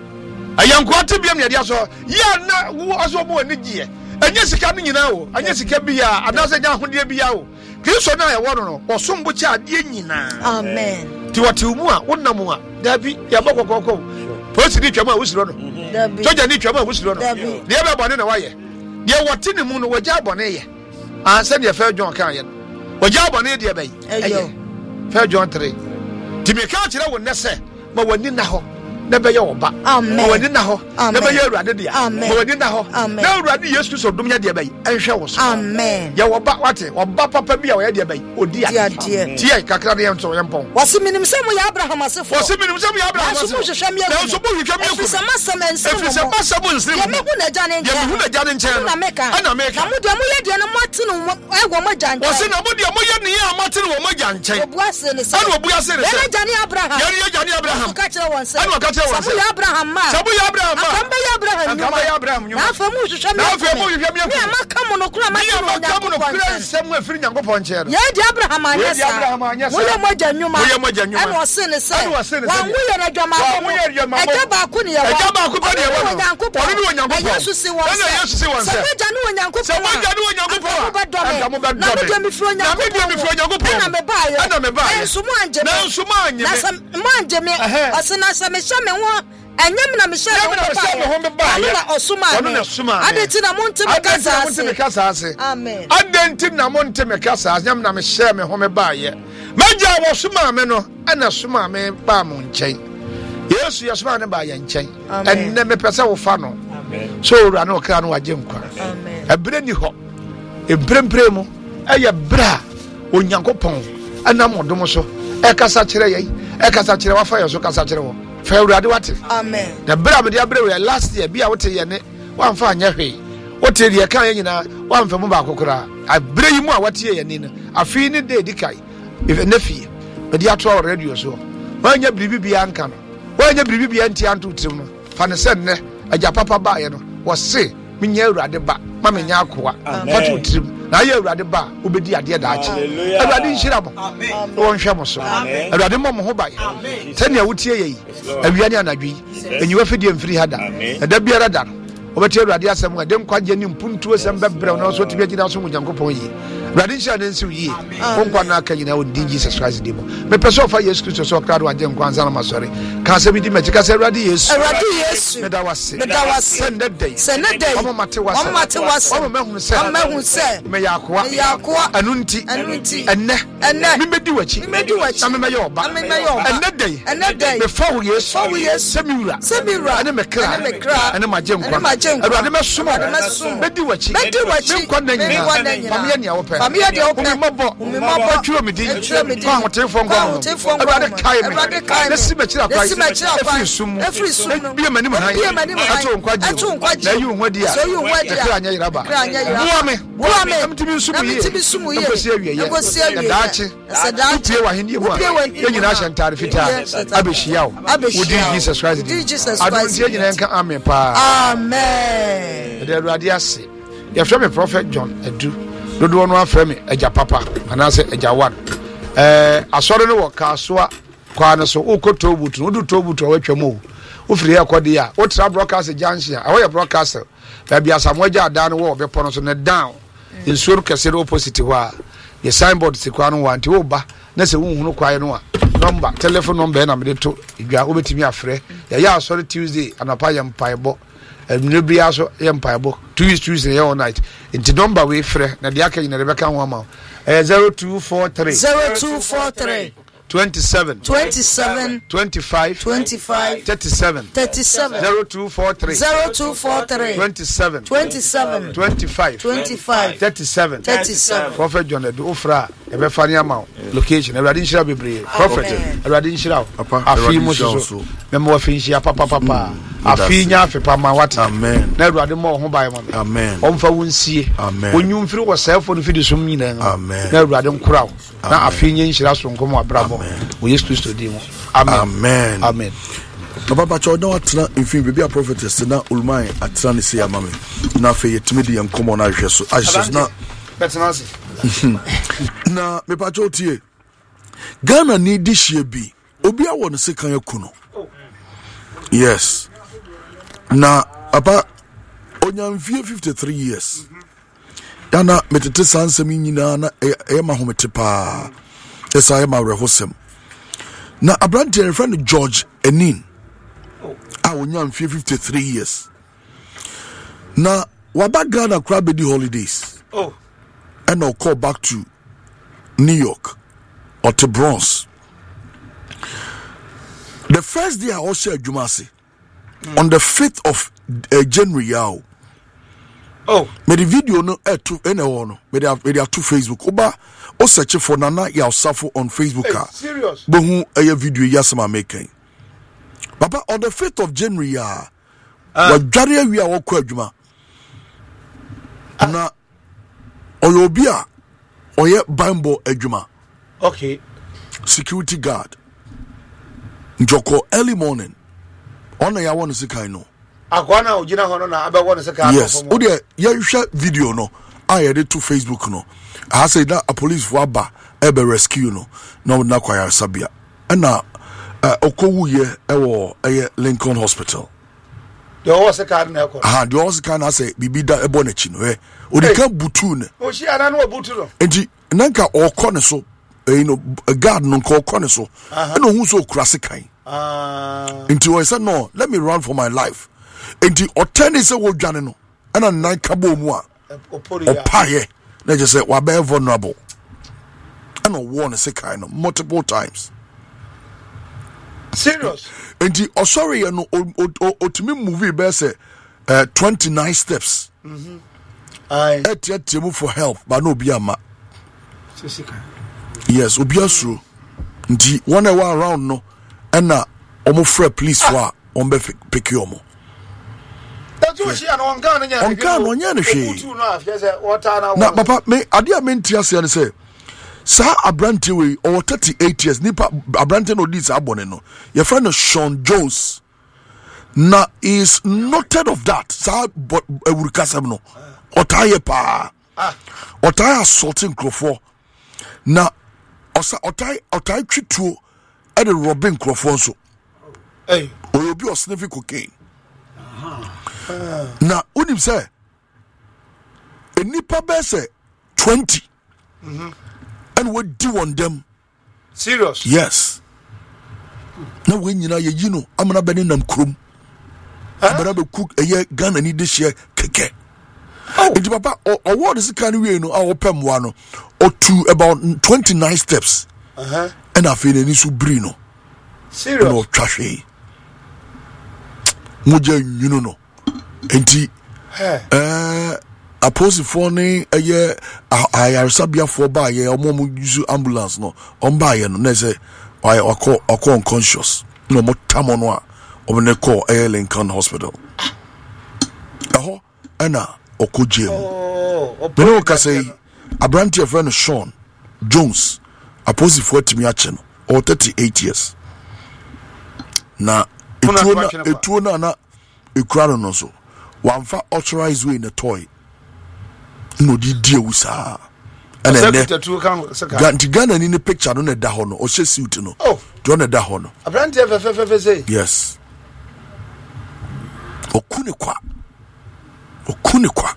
ɛyɛ nkoa te biam ne yɛde asoa yɛ na wo aso mo ani gyeɛ ɛnyɛ sika no nyinaa wo ɛnyɛ sika bi a anaasɛ nya ahodeɛ bi a wo Kristo na yɛwɔ no no ɔsom bo kyɛ adeɛ nyinaa amen ti wɔte mu a wonam a dabi yɛbɔ kɔkɔkɔ polisi ni twam a wosiro no dabi soja ni twam a wosiro no Dabi. deɛ bɛ bɔne na wayɛ deɛ wɔte ne mu no wɔgya bɔne yɛ ansa deɛ fɛ John kan yɛ no wɔgya bɔne deɛ bɛyi Ɛyɛ. fɛ John three ti meka kyerɛ wo nnɛ sɛ ma w'ani na hɔ na bɛyɛ ɔba Amen. ma w'ani na hɔ na Amen. bɛyɛ Awurade deɛ Amen. ma w'ani na hɔ Amen. na Awurade Yesu Kristo dom nyɛ deɛ bɛyi ɛnhwɛ wo so amen yɛ wɔba wate ɔba papa bi a wɔyɛ deɛ bɛyi odi Di adeɛ adeɛ. tie kakra ne yɛn nso yɛn pɔn wɔse menim sɛ moyɛ Abraham asefo wɔsi minim sɛ mo yɛ Abraham nanso mohwehwɛ me akum nanso mohwehwɛ me ɛfiri sɛ akum masɛm ɛnsere ɛfiri sɛ masɛm nsere deɛ mu mehu n'agya ne deɛ mehu n'agya ne nkyɛn no na meka ɛna meka na mo deɛ moyɛ deɛ no moate no ɛwɔ mogya wɔsi nkyɛn na mo deɛ moyɛ ne yɛ a moate no wɔ mogya nkyɛn ɔbua se ne sɛ ɛna ɔbua se ne yɛn sɛ agya ne Abraham yɛne yɛgya ne Abraham ɔka kyerɛ wɔn sɛ ɛna ɔka kyerɛ wɔn sɛ sɛ moyɛ Abraham ma sɛ moyɛ Abraham aka a mbɛyɛ Abraham anka nnwuma bɛyɛ Abraham na nnwuma afei mohwehwɛ me na afei akum mohwehwɛ me me akum a maka mo no kora ne maka yɛ no maka mo no Onyankopɔn kura nkyɛn nsɛm afiri Nyankopɔn nkyɛn no yɛdi Abraham anyɛ Yɛdi Abraham anyɛ saa saa. moyɛ mogya nnwuma Moyɛ mogya nnwuma. ɛna ɔse ne sɛ Ɛna ɔse ne sɛ wɔn woyɛ no adwamammɔ Wɔn woyɛ adwamammɔ. ɛgya baako ne yɛwɔ Ɛgya baako pɛ ne yɛwɔ no. Onyankopɔn Ɔno ne Onyankopɔn. ɛyɛ Yesu se wɔn Ɛna Yesu se wɔn sɛ sɛ. mogya ne Onyankopɔn Sɛ mogya ne Onyankopɔn a, anka mobɛdɔ me. anka mobɛdɔ na me. medeɛ mefiri Na medeɛ mefiri Onyankopɔn. ɛna mebaeɛ Ɛna mebaeɛ. ɛnso moangye me nanso moanyɛ na me sɛ moangye me Ɛhɛ. ɔse na sɛ mehyɛ me ho ɛnyɛ me na mehyɛ Ɛnyɛ me na mehyɛ me ho me mebaeɛ. ɔno na ɔsomaa Ɔno me na ɔsomaa me. ade nti na monte me Adɛn ka nti na saa monte me ase ka saa ase amen adɛn nti na monte me ka saa ase nyam na mehyɛ me ho me baayɛ magya a wɔsomaa me no ɛna somaa me baa mo nkyɛn Yesu yɛsomaa ne baa yɛ nkyɛn Amen. ɛnnɛ mepɛ sɛ wofa no sɛ owura ne ɔkra no wagye nkwa amen ɛberɛ ni hɔ mprempre mu ɛyɛ berɛ a Onyankopɔn ɛnam ɔdom so ɛkasa kyerɛ yɛi ɛkasa kyerɛ wafa yɛ so kasa kyerɛ wɔ fa Awurade wate amen na berɛ a mede aberɛ wɔ yɛ last year bi a wote yɛ ne woamfa anyɛ hwee wote deɛ ka yɛ nyinaa woamfa mu baako koraa aberɛ yi mu a watie yɛ ni no afei ne da ɛdi kae ɛnɛ fie mede atoa wɔ radio so woanyɛ biribi biaa nka no woanyɛ biribi biaa nti anto tirim no fa ne sɛ nnɛ agya papa baeɛ no wɔse menyɛ Awurade ba ma menyɛ akoa fa to tirim na ye awurade ba obedi ade daache awurade nhyira mo won hwe mo so awurade mo mo ho ba tani awutie yi awiane anadwi enyiwa fidie mfiri hada da biara da obeti awurade asem ga dem kwaje ni mpuntuo sem bebrɛ na so tibia gina so mu Nyankopɔn yi awurade nhyira ne nsi yi onkwa na aka nyina won Jesus Christ dimo me pese ofa Yesu Kristo so krado agye nkwanza na masori ka se bi di magika se awurade Yesu awurade Yesu me da wase me da wase sende day sende day omo mate wase omo mate wase omo mehu se omo mehu se me yakoa me yakoa anunti anunti enne enne me medi wachi me medi wachi na me me yoba me me yoba enne day enne day me fa wo Yesu fa wo Yesu se mi wura se mi wura ene me kra ene me kra ene magye nkwa ene magye nkwa awurade me somo awurade me somo medi wachi medi wachi me nkwa na me nkwa na nyina famia nia wo pe famia dia wo pe mabo mabo atwiro me din atwiro me din kwa hotelfo ngwa awurade kai me awurade kai me na si me kira kwa si me kira kwa efiri sumu efiri sumu bia mani mu han bia mani mu han ato nkwa ji ato nkwa ji na yi unwa dia so yi unwa dia kira anya yiraba kira anya yiraba bua me bua me amtimi sumu ye amtimi sumu ye ngosi awie ye ngosi awie ye daachi sadaachi upie wa hindi mu ye nyina ahentare fita abehia wo wodi Jesus Christ wodi Jesus Christ adu tie nyina nka amen pa amen de awurade ase ye frɛ me prophet John Edu dodo no afrɛ me agya papa anase agya one eh asɔre no wɔ kasoa kwa no so ukoto butu udu to butu awatwa mu ufiri akɔde a wotra broadcast junction a wɔyɛ broadcast baabi asamwaja adan no wɔ bɛpɔ no so ne down nsuo kɛse no opposite hɔ a ye signboard se kwa no wanti wo ba na se wunhunu kwae no a number telephone number na me to idwa obetimi afrɛ ya ya asɔre Tuesday anapa yɛ mpaebɔ enubri aso yɛ mpaebɔ Tuesday Tuesday all night into number we frɛ na dia ka nyina rebeka ho ama eh zero two four three zero two four three twenty-seven twenty-seven twenty-five twenty-five thirty-seven thirty-seven zero two four three zero two four three twenty-seven twenty-seven twenty-five twenty-five thirty-seven thirty-seven Prophet John Edu ofra e be fani ama location everybody nshira bebre prophet everybody nshira afi mo so memo afi nshia papa papa afi nya afi pa ma wat amen na everybody mo ho bai mo amen omfa wonsie onyum firi wo sefo no fidi som nyina amen na everybody nkura na afi nya nshira so nkomo abrabo wo Yesu Kristo di mo amen amen amen Papa Pacho na watena mfin bebi a prophetess na ulman atena ne se amame na fe yetimi de yankomo na hwe so ahyeso na betenase na me Pacho tie Ghana ni dishie bi obi a won se kan yakuno yes na papa onyamfie fifty-three years dana metete sansem nyina na e ma homete pa esa e ma rehosem na abrantie friend George Enin a wonya mfie fifty-three years na waba Ghana crab di holidays oh and I'll call back to New York or to Bronx. The first day I also Jumasi mm. on the fifth of uh, January yaw. Oh, me the video no eh to anyone no me the me the to Facebook oba o search for Nana Yaosafo on Facebook. Hey, serious? Bohu a video yasama making. Papa on the fifth of January ya wa dware wi a wokɔ adwuma na oyo obi a oye bambo adwuma okay security guard njoko early morning ona ya won sikai no akwana ojina hono na abe won sikai yes o de ya hwɛ video no a ya de to Facebook no ha say na a police for aba ebe rescue no na na kwaya sabia na okowu ye ewo eye Lincoln Hospital. The was a car na ko. Ah, the was can say bibi da ebo na chi no eh. O de kan butu ne. O shi ana no butu no. Enti nanka okɔ ne so, eh no guard no nka okɔ ne so. E no hu so okura se kan. Ah. Enti o say no, let me run for my life. Enti o ten say wo dwane no. E na nan ka bo mu a. O paye. Na just say wa be vulnerable. E no warn se kan no multiple times. Serious? Enti osori ye no otimi movie be say uh, twenty-nine steps. Mhm. Aye. Etietiemu for help but no obi ama. Sisika. Yes, obi asuro. Nti one hour around no na omo free police for on be pick you omo. That's what she and on kan nya. On kan on nya ne hwe. Butu no afia say water na. Na papa me ade a me ntia se ne say sa abrante we or thirty-eight years nipa abrante no dis abone no your friend Sean Jones na is noted of that sa ewurikasem no otaye pa ah otai assaulting nkrofo na osa otai otai twituo e de robbing nkrofo nso eh obi o sniffing cocaine aha na unim say enipa be say twenty mhm and we do on them serious yes na we nyina ye yi no amana bene nam krom abara be cook eye Ghana ni de share keke enti papa award is kind we no a opem wa no o to about twenty-nine steps uh-huh and afi na ni so bri no serious no twahwe moja nyuno no enti eh apostle ne eye ayarsabia for ba ye omo use ambulance no on ba ye no na say I call I call unconscious no mo tamo no a o ne call air Lincoln Hospital eho ana okojie oh me no ka say abrantie friend Sean Jones apostle for timi ache no or thirty-eight years na etuo na etuo na na ekura no so wamfa authorized way in a toy no di die wusa ana ne ganti Ghana ni ne picture no na da ho no o she suit no oh do na da ho no abranti fe fe fe say yes okune kwa okune kwa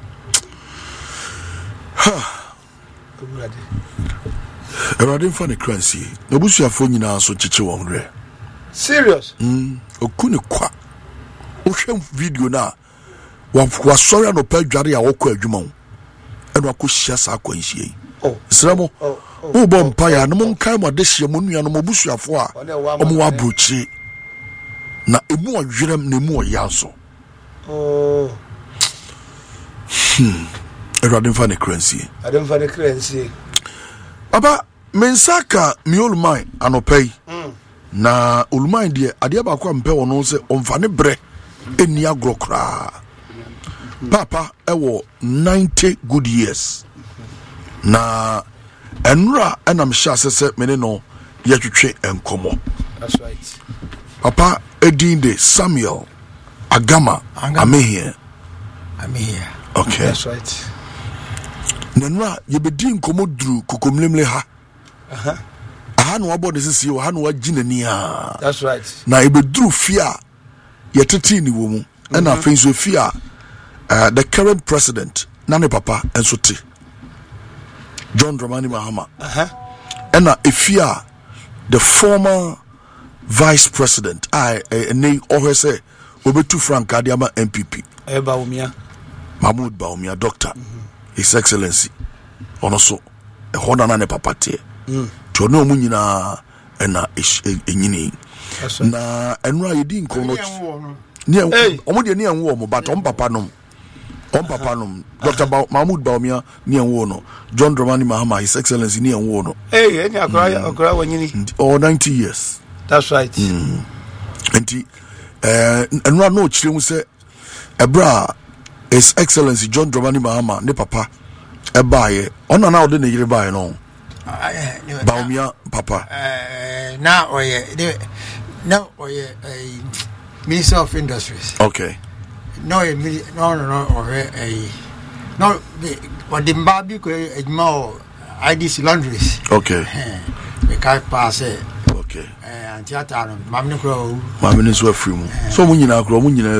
ha kumrade erade mfa ne crancy na busuafo nyina so chiche won re serious mm okune kwa o hwem video na wa wa sorry no pa dware a wokọ adwuma wo eno akohia sa akwanhie oh sramo o bom pa ya no monkai mo de hia mo nua no mo busuafo a omo wa brochi na emu odwerem na emu oyanso oh hmm erade mfa ne crancy adem fa ne crancy baba mensaka mi olumai anopai mm. na olumai de ade ba kwa mpe wono se omfa ne bre eni agro kra papa ewo ninety good years na enura enam sha sese mene no ye twetwe enkomo that's right papa edin de Samuel Agama Amehia Amehia okay that's right nenura ye bedi nkomo duru kokomlemle ha aha aha no abo de sisi o ha no waginani ha that's right na e beduru fia ye tete ni wo mu and I think so fear uh, the current president nane papa enso te John Dramani Mahama uh-huh. and I fear the former vice president I ne o say obetu Frank Adiama M P P e Baumia Mahmoud Baumia doctor mm-hmm. His Excellency ono so e hoda nane papa te mm. to no mu nyina na enyini na enra yedi nkono ni omo de ni enwo omo but on papa nom on papa nom Doctor Mahmoud Baumia ni enwo no John Dramani Mahama His Excellency ni enwo no eh eni akora akora wanyini or ninety years that's right mm. enti eh enwa no chire mu se ebra His Excellency John Dramani Mahama ne papa e baaye ona na ode ne yire baaye no Baumia papa eh na oye na oye Minister of Industries. Okay. No, no, no, no, or a no, what the Mbabi could more I D C laundries. Okay. We can't pass it. Okay. And theater, Mamma Crow. Mamma is well free. So when you know, when you know,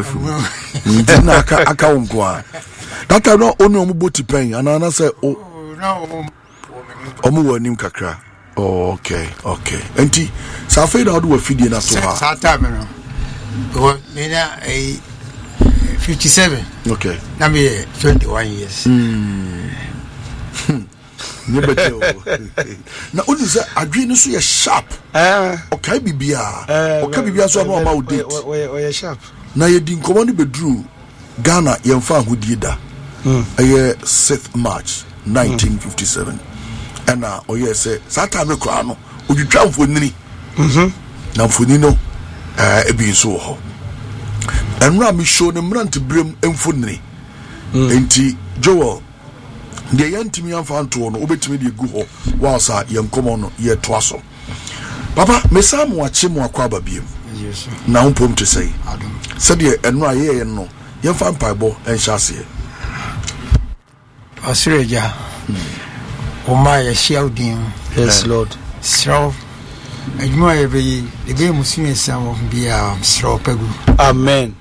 aka aka unkwa. That I not only omu boti pen, and I say, oh, no, omu wa nim kakra. Oh, okay, okay. Enti, sa fe da do afidie na so ha. Sa time no. Because me na a fifty-seven. Okay. Na me twenty-one years. Hmm. You better. Na odi say adwene so ye sharp. Eh. Okay bibia. Okay bibia so no ma date. We sharp. Na ye di nkomo ne bedru Ghana ye mfa ahodie da. Hmm. Eye sixth March nineteen fifty-seven. And na oye say that time kra no odwitwa mfonini. Mhm. Na mfonini no eh ebi nso ho. Enra mi show ne mrant brem emfonini. Enti Joel de yantimi amfa anto no obetimi de gu ho wa sa ye nkomo no ye to aso. Papa mesa mo ache mo akwa babiem. Yes. Na umpom to say. Said ye enra ye ye no ye fa mpaibo enhyase. Australia. Oma ya shouting. Yes, Lord. So, and you are the game of senior some of be a straw pegu. Amen.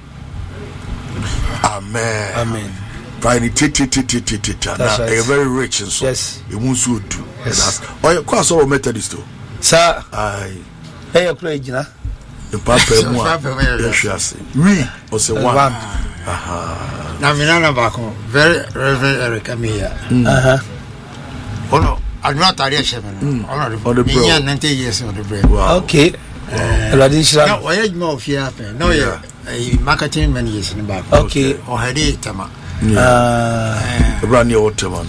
Amen. Amen. Pride titi titi titi. That's right. You're very rich and so. Yes. You won't so do. Yes. Oh, you quite so Methodist too. Sir. Aye. Hey, you're playing, you know. The papa more. Yes, yes. We also one. Aha. Now, me nana bako. Very Reverend Eric Amia. Uh huh. Oh no, I'm not a rich man. On the brain. ninety years on the brain. Wow. Okay. No, why you more fear? No, yeah. Marketing many years in the back. Okay. Or had it, Tama. Yeah. Brand new Ottoman.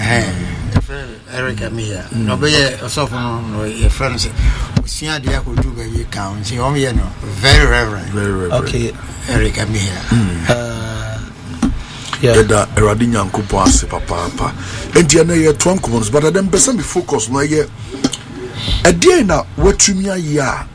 Eric Amia. No, be a sophomore, no, a friend. See, I could do the account. See, only no. Very reverend. Very reverend. Okay. Eric Amia. Yeah, that Eradi Nyankopo ase papa papa. Enti na ye twam commons, but dem person be focus no ye. E dey na watumi aye a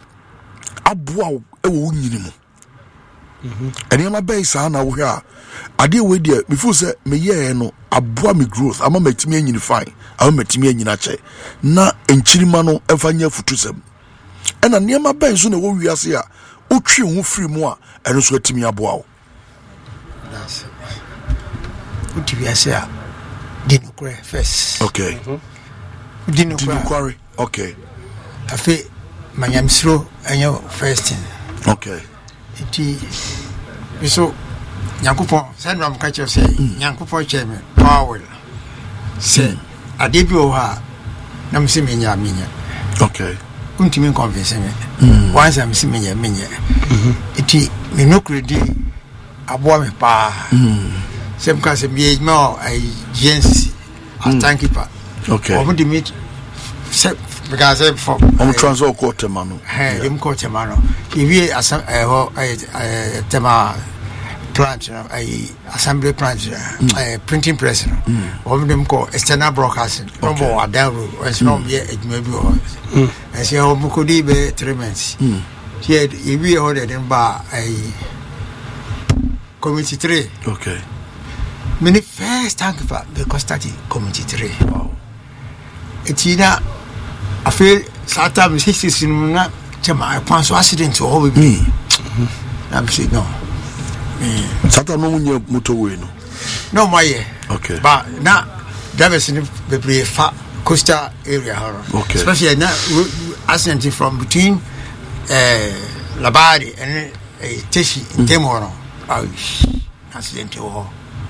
aboa e wo nyini mu. Mhm. Eni ma bai sa na wo hwe a ade we dey me feel say me ye no aboa me growth ama matimi anyini fine. Ama matimi anyina che. Na enchirima no emfanya futusem. E na ne ma bai so na wo wiase a otwe ho free mu a eno so atimi aboa wo. That's what do you say? Didn't cry first. Okay. Didn't quarry. Okay. I feel my name slow and your first thing. Okay. It is so Yankupo, send them catch you say, Yankupo chairman, power. Say, I did you her. Nam Simia Minia. Okay. Untimin convince me. Once I'm Simia Minia. It is me no credit. Aboa me pa sem ka se me no ai agency a tankipa okay omo di meet se because for omo transfer quarter mano eh dem quarter mano iwi asam eh ho eh tema plant ai assembly plant eh printing press no omo dem ko external broadcasting no bo adaru and no be eduma bi ho and say omo ko di be three months here iwi ho dem ba ai Community three. Okay. Many first thank you for because study community three. Wow. It's either I feel sometimes sixty cinema chama I pass accident to all with me. I'm saying no. Sata no munye moto we no. No my year. Okay. But now drivers in the very far coastal area. Okay. Especially now accident from between uh Labari and uh, Teshi in Temoro. Accident or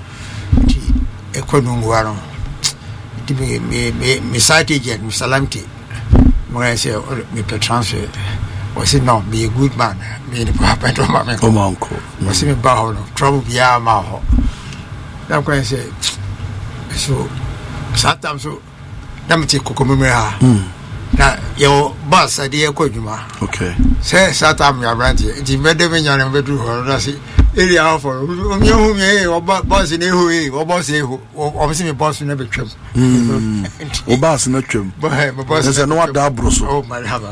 a quadrum. Me, me, me, me site agent, Mister Lamty. When I say, me per transfer, was it not be a good man? Me, the papa, and my uncle was in a bow of trouble beyond my home. That's why I say, so sometimes so, let me take Kokomura. Now, your boss idea, Kojuma. Okay. Say, Satam, your branch, it's in Bedouin and Bedou, or area for you, or boss in a way, or boss, or see me boss in every trip. Or boss in a trim. But boss is a no double. Oh, my hammer.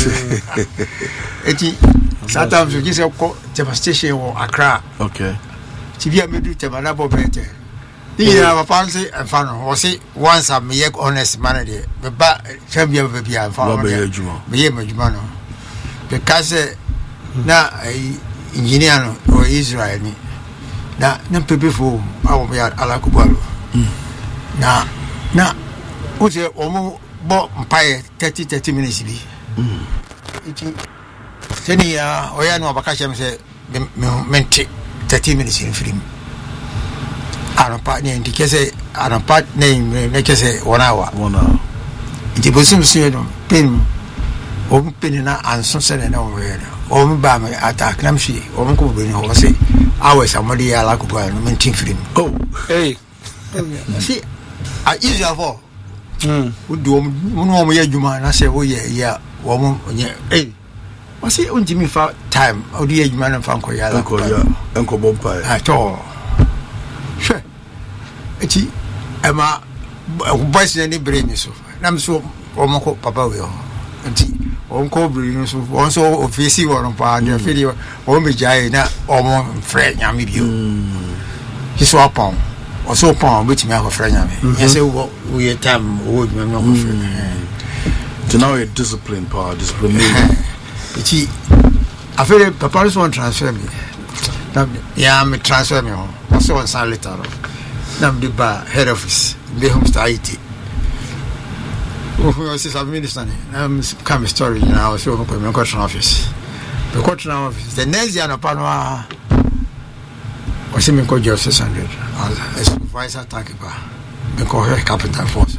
Sometimes you just have devastation or Accra. Okay. To be a middle Tamanabo better. Yeah, fancy and fun. Or say once I'm a honest man, but champion will be a farmer. Be a Majumano. Because now I. Engineer or Israel ni na na pepe fo awo be ala kubalo na na o se omo bo mpae thirty thirty minutes bi iti seni ya oya no abaka chem se mente thirty minutes in film aron pa ni ndike se aron pa ne ne kese one hour one hour iti bosim se no pen o pen na anso se na o we Om Bama attack Namshi, Om Kubin, or say, I was somebody I like to mention film. Oh, hey, see, I easy of all. Would do one year, you man. I say, oh, yeah, yeah, woman, yeah, hey. Was it on Jimmy for time? Oh, dear, man, and Franco, yeah, Uncle, Uncle Bompire at all. Sure. It's Emma, boys, any brain is so. I'm so, Omako, Papa will. On Cobri, one so official or on the video, or Mijay, not almost Fred Yamibio. He saw upon also pon which me have friend me yes we time we me no friend so now a discipline power discipline Ichi I feel papa so transfer me na ya me transfer me ho also on san later na me ba head office be home state oh was is administrator am come story now I so go me go office the court office the next year no panwa was me go just six hundred as supervisor tankipa me go here capital force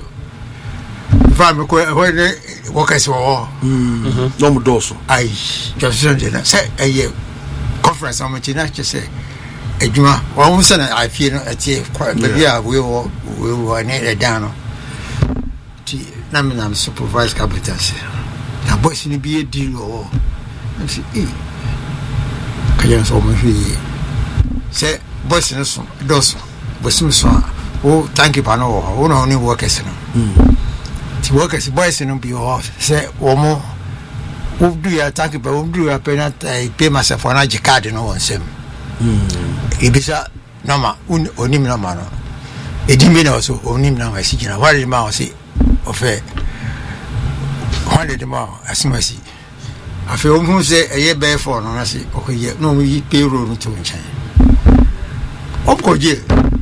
va me ko when workers wo mhm no mo doso ai just say say conference am ti na che say adwuma wo say na I feel no atie be a we wo we wo na e dan no ti na me na supervise capital say na boys ni bi e deal wo say eh kayan so mo fi say boys no so doso boys no so o tanki pa no wo no ni workers no ti workers boys no bi ho say wo mo wo do ya tanki pa wo do ya penalty pay myself for na card no won sem mm ibisa normal onim normal no edimi na so onim na ma sigina wale ma o say ofe hundred ma asimasi afi o mu say eye be for no na say okoye no mu yi payroll no to nchan opkoje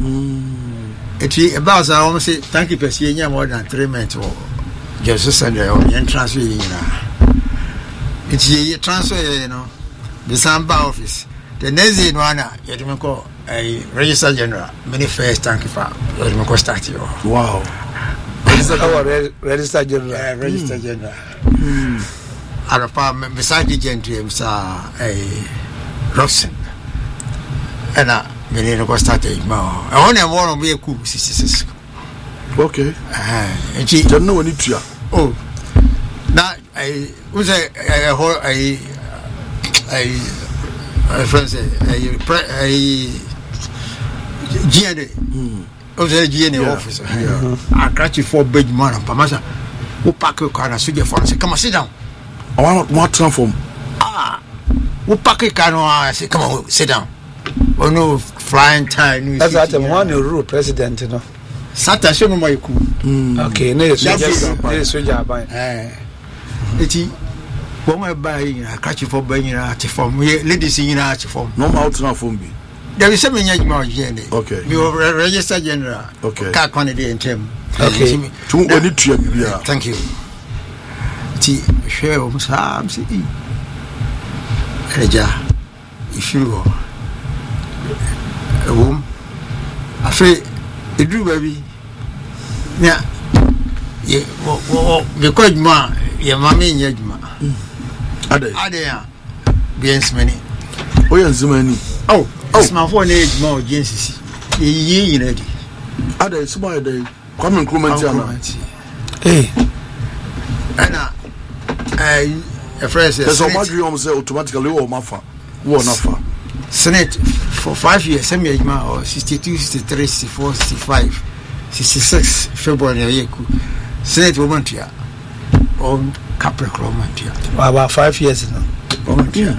mm eti about sa o say tanki pa si enya more than three months o just send your transfer you know it's a transfer you know the samba office the next day no ana you me call a register general many first thank you for you me call start you wow register our register general uh, register mm. general mm arafa me side general am sa a Roxen and a me no call start you ma I want more on be cool sixty-six okay ah and she don't know any tua oh now I was a I I I friends a a G N A was a G N A officer I catch you for big man pamasa who pack your car and so you for say come on sit down I want what transform ah who pack your car and say come on sit down oh no flying tie no that's what I'm one rule president you know Sata show no my cool okay no so just so ja ban eh eti wo mo ba yi na catch for ban yi na ati form ladies yi na ati form no ma transform bi there is some nyaj ma G N A okay we register general okay ka candidate in term okay tu oni tua bia thank you ti share o sa am si e eja ifiru o um afi edu baby nya ye wo wo be ko adwuma ye mama nya adwuma ade ade ya bien smeni o yan zimani oh smart phone na adwuma o jensisi ye ye yina di ade smart ade kwame increment ana eh ana eh a phrase there's so much you say automatically o mafa wo na fa Senate for five years semi adwuma or sixty-two sixty-three sixty-four sixty-five sixty-six February yeku Senate woman tia on Capricorn tia about five years now woman tia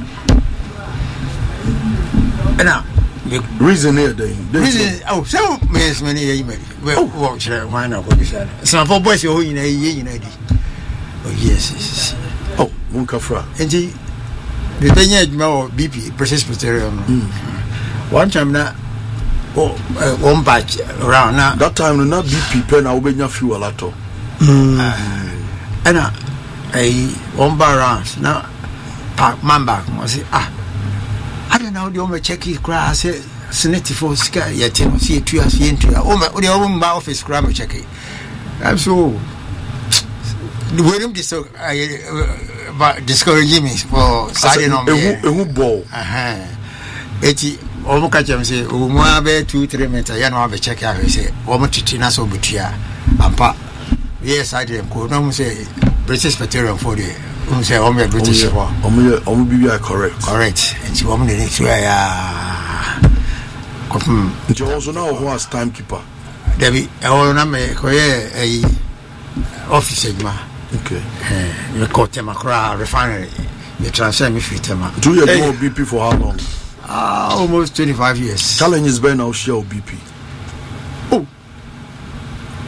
now the reason here then reason oh so means many years maybe well watch that why not what you said some for boys who in a year in a oh yes oh munka fra enti the Benya adwuma B P British Petroleum one time na oh one batch around now that time na B P pen na obenya fuel ato mm ana ai one bar rounds na park man back I say ah I don't know the o me check it cry say Senate for sky yet no see two as into o me the o my office cry me check it I'm so the way them this but discouraging me for starting on me who ball aha eti o mo ka chem say o mo abe two three meter ya no abe check out say o mo titi na so butua ampa yes I did ko no mo say British Petroleum for the o say o me British for o mo o mo bibia correct correct eti o mo dey to ya ko hmm nti also now who as timekeeper Debbie e o na me ko ye eh office ma okay eh you got them across refinery you transfer me fit them do you know B P for how long ah almost twenty-five years challenges been now share B P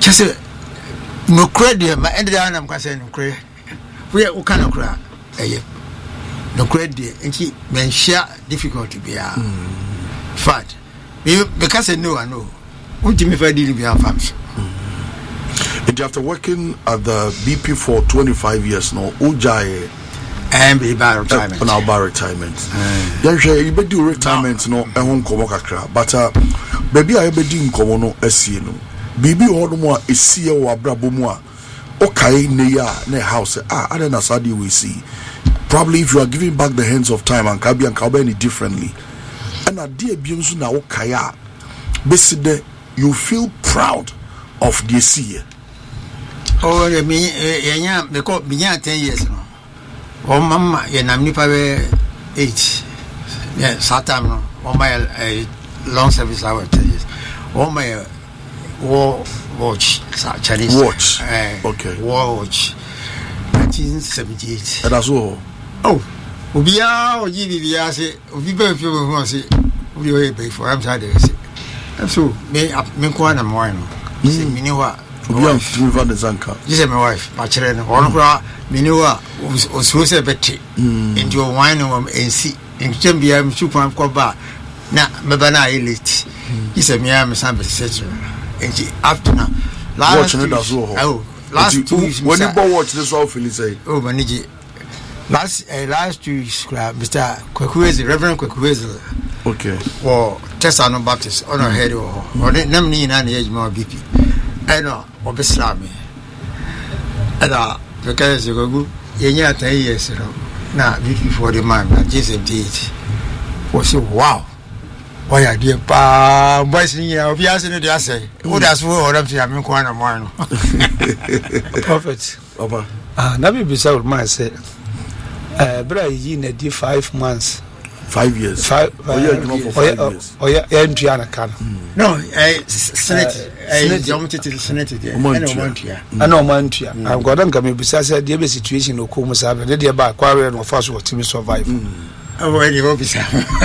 Kese no credit ma end down am kwase no credit we o kan no credit eh no credit nti men share difficulty bia fact me because no I know what me for deal bia fam. And after working at the B P for twenty-five years now, Ujaye and be bar retirement. On our bar retirement. Yeah, you be do retirement no, e hon komo kakra. But uh, baby, I be do komo no esie no. Bibi ho no mo esie wo abrabo mu a okay ne ya ne house ah I don't know how we see. Probably if you are giving back the hands of time and kabi and kabi differently. And a dear biunsu na okay a beside you feel proud of the sea. Oh, me, yeah, because me, ten years no. Oh, mama, you know, me probably eight. Yeah, Satam, oh, my long service hour ten years. Oh, my war watch, Chinese watch. Uh, okay, war watch, nineteen seventy-eight. And that's all. Oh, Ubia, or Gibia, say, Ubi, if you want to say, we pay for. I'm sorry, so me, me, Kwana Moino. See, me know what. Young River the Zanka. This is my wife, my children. One cry, Minua was was a betty into a wine and see. In Chambia, Super Coba. Now, Mabana elite. He said, me, I'm a sample, et cetera. And she after now, last oh, last two weeks. When you watch this, all Philly say, oh, Maniji. Last last two weeks, Mister Kwekuezi, Reverend Kwekuezi. Okay. Or Tessano Baptist on her head or Namni in any age more B P. I know. Obeslami. Ada because you go yenya ten years ago. Na before the man na Jesus did. Was wow. Why are dear pa boys in here obi asene dey say. Who that's who or them say am ko na mo no. Prophet. Oba. Ah na be bisa o man say eh bra yi na di five months. Five years. Five. Oh yeah, you for five years. Oh yeah, yeah, Andrea can. No, eh Senate. Eh Jomtete Senate there. I know Mantua. I know Mantua. I'm going to come besides the situation no come sabe. They dey ba kware no fast what team survive. Already what bisa.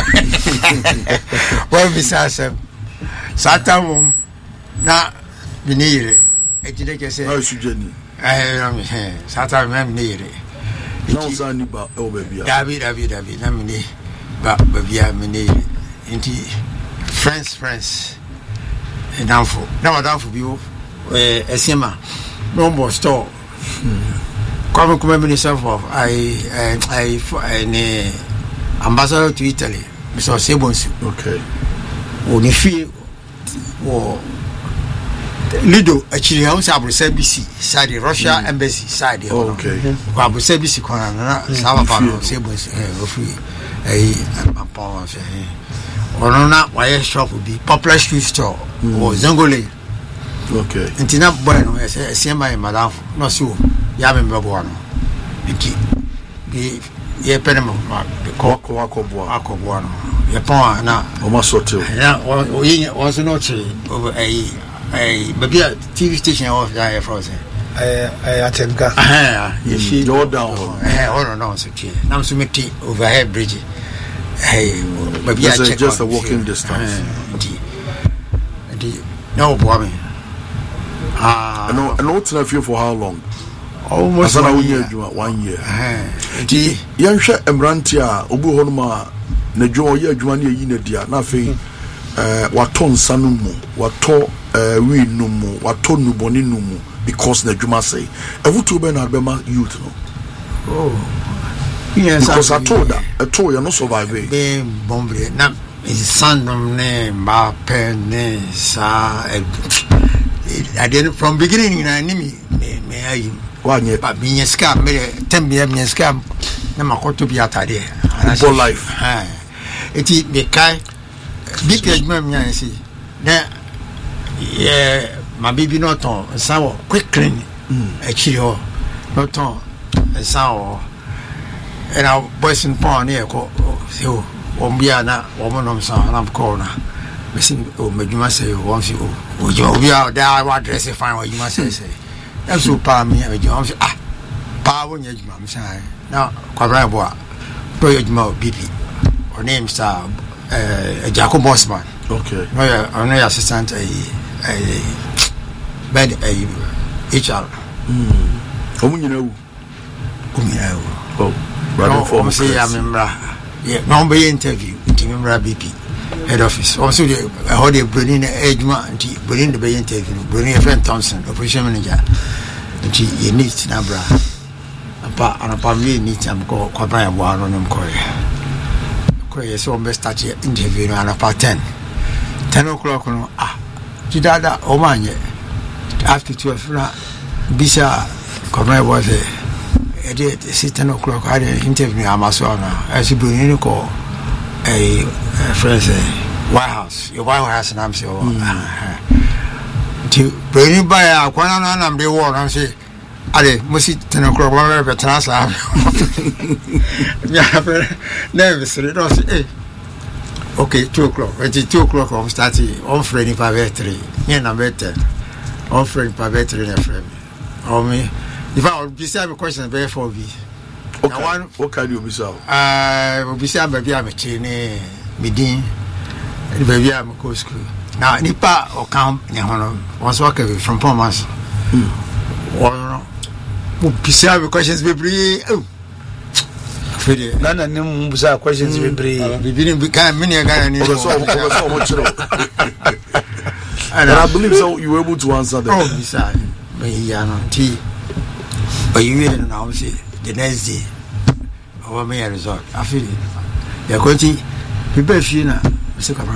What bisa sem. Satam na binire. Ejide kese. How you journey? Eh Satam mem nire. No sani ba o baby. David David David na mini. Ba baby amini inti friends friends and downfall now downfall bio eh esema no more store come come minister of I I I ne ambassador to Italy Mister Sebonsu. Okay. Oni fi wo Lido actually how say Abrosa B C side Russia mm. embassy side oh, okay. Kwa Abrosa B C kona na sawa pa no Sebonsu eh ofi eh apon say ono na why shop be popular shoe store mm. or Zangole. Okay. Intina boy no e say my madam no so ya me bebo no. Enti be ye penemo ko ko akobo akobo no. Ye pon na o ma sote. Na o yin o so no che eh eh baby T V station o ya for say. Eh eh atenka. Ah ye she go down. Eh o no so che. Na so meti overhead bridge. Hey, maybe I check just a walking distance. No, boy. Ah, no, and what's enough for how long? Almost one year. One year. Di, young share Embrantia, Obu Honma, Nejo, ye, Juania, Yinedia, nothing. Uh, Waton Sanumu, Wato, uh, we no more, Waton Nuboni Numu, because the Juma say, a Wutuben Albema youth. Oh. Yes, because I told that I told you not surviving. Be bombre na his son name Mbappe ne sa. I didn't from beginning na nimi me me ayi. One year, but me scam me ten me me scam na makoto bi atade. For life. Ha. Eti me kai big judgment me ansi. Na yeah, my baby not on sawo quick clean. Actually ho not on sawo. And our boys in Pawn here go so one biana woman on some I'm corner. Missing oh Majuma say once you would you be out there what dress fine what you must say. That's so palm me ah power in your mum say now Quabra boy boy B P or name star uh Jacob Bossman. Okay. No, I'm no assistant a a bed H R. Omu nyina wu. Omu nyina wu. Oh, brother for say I remember. Yeah, no be interview. Ti remember B P head office. Also the how they bring in Ejma and bring the be interview. Bring a friend Thompson, operation manager. And she you need na bra. Apa anapa me need am go kwabran abo aro nem koye. Koye so be start interview no anapa ten. ten o'clock no ah. Ti dada o manye. After twelve na bisa kwabran abo say e dey ten o'clock I dey interview amaso na. As you bring in ko a friend say White House. Your White House and I'm say oh. To bring by a kwana na na be war am say ale musi ten o'clock one be transfer. Yeah, nervous. It was eh. Okay, two o'clock. It's two o'clock I'm starting on Friday five three. Yeah, number ten. On Friday five three na friend. Oh me. If I would be say a question be for me. Okay. One, what can you be so? Uh, we say baby I'm a chine midin. The baby I'm go school. Now nipa or camp ne hono. Was work from Pomas. Hmm. Or we say a questions be free. Oh. Fede. Na na nem busa questions be free. Bibi ni kan mini kan ni. So so much. And I believe so you were able to answer them. Oh, bisa. But ya no ti. But you will now say the next day. Our mayor resort. I feel it. They are going to prepare for now, Mister Cabral.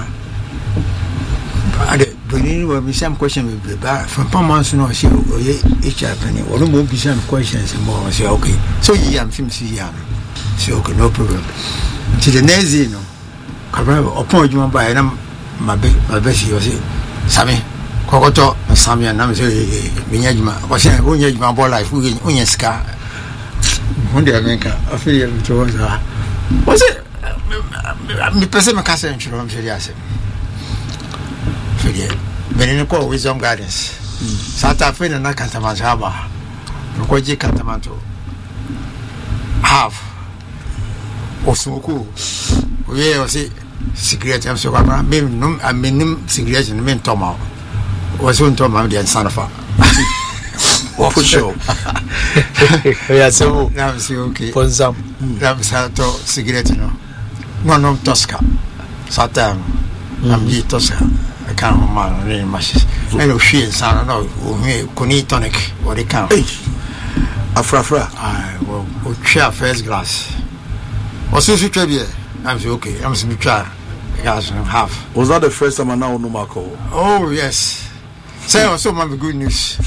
But when we some question will be back from Palmas, no, she will each happening. Or no more be some questions and more. Say, okay. So, yeah, I'm from Siam. Say, okay, no problem. To the next day, no. Cabral, upon you by them, my best, you say, Sammy, Cocoto, Sammy, and I'm saying, Minyajma, was saying, when you my boy life, we in scar. One day I make a feel towards her. Was it? Me person my cousin from Serious. Forget. When in a call Wisdom Gardens. Santa Fe and Nakantaman's Harbor. Rokoji Cantamanto. Half. Osuku. We will see cigarette. I'm so I mean, I mean, cigarette and men Tom out. Was one Tom out the son of her. For sure. Yeah, so now see okay. For some, now Sato cigarette, no, no, no Tosca. Satan, I'm the Tosca. I can't remember very much. I know she and Sana, no, we Kuni tonic or they can't. Afra, Afra. I will share first glass. Was this a trivia? I'm okay. I'm some try. Gas and half. Was that the first time I now know Marco? Oh, yes. Say also, my good news.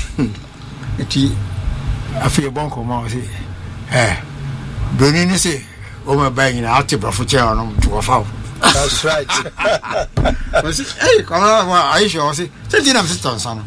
I feel bon comment say eh Benin say o ma ba yin out bra for chair on to fall. That's right. But hey come on I sure say tell am sister son.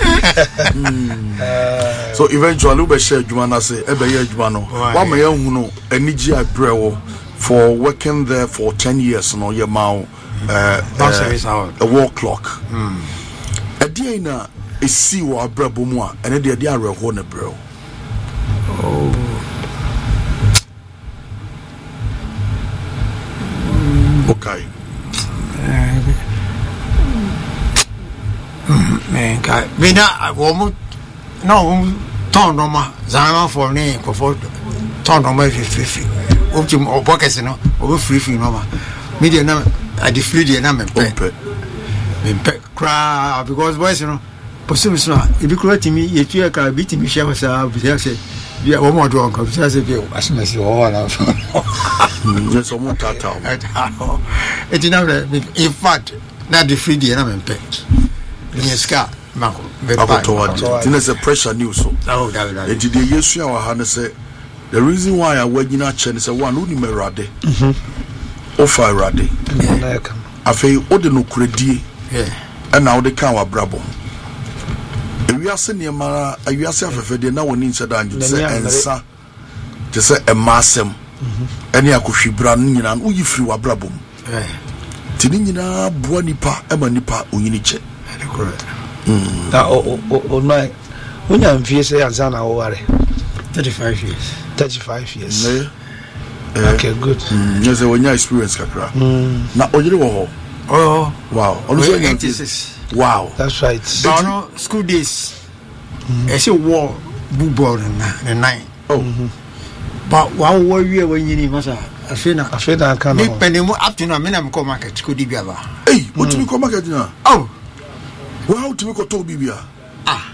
So eventually we share adwuma na say e be ye adwuma no wa ma ya hu no anigi abrewo for working there for ten years no ye ma uh a wall clock. Mm. A day na e si wo abrabo mu a ene de de areho na bro. Oh. Okay. Man, guy. Me na wo no ton no ma zama for ne ko for ton no ma free free. O ti o pocket no o free free no ma. Me de na I the free de na me pe. Me pe cry because boys you know. Possible so e be correct me ye tu ka beat me share sa be say be one more drunk come say be as me say oh na so no so mo tata it na in fact na the free dey na me pe ni ska mako be ba it is a pressure news so oh that that it dey yesu a wa ha say the reason why I wagina chen say one uni merade mhm o fa rade na ka afei o de no kuradie yeah and now they can wa brabo we are senior mara we are self fed na woni nse da nje say ensa je say e masem ene akohwibra nyina no yi firi wa brabom eh ti ni nyina boa nipa e ma nipa onyini che mm ta o o no unya mfie say ansa na wo ware thirty-five years thirty-five years eh okay good mm yes wonya experience kakra mm na ojire wo ho oh wow also eighty-six wow that's right no no school days I say war book na nine. Oh. But wow warrior when you need masa afina afina kan me penemu up to now me na me come market ko di biaba. Hey, what do we come market now? Oh. Wow, to me ko to bibia. Ah.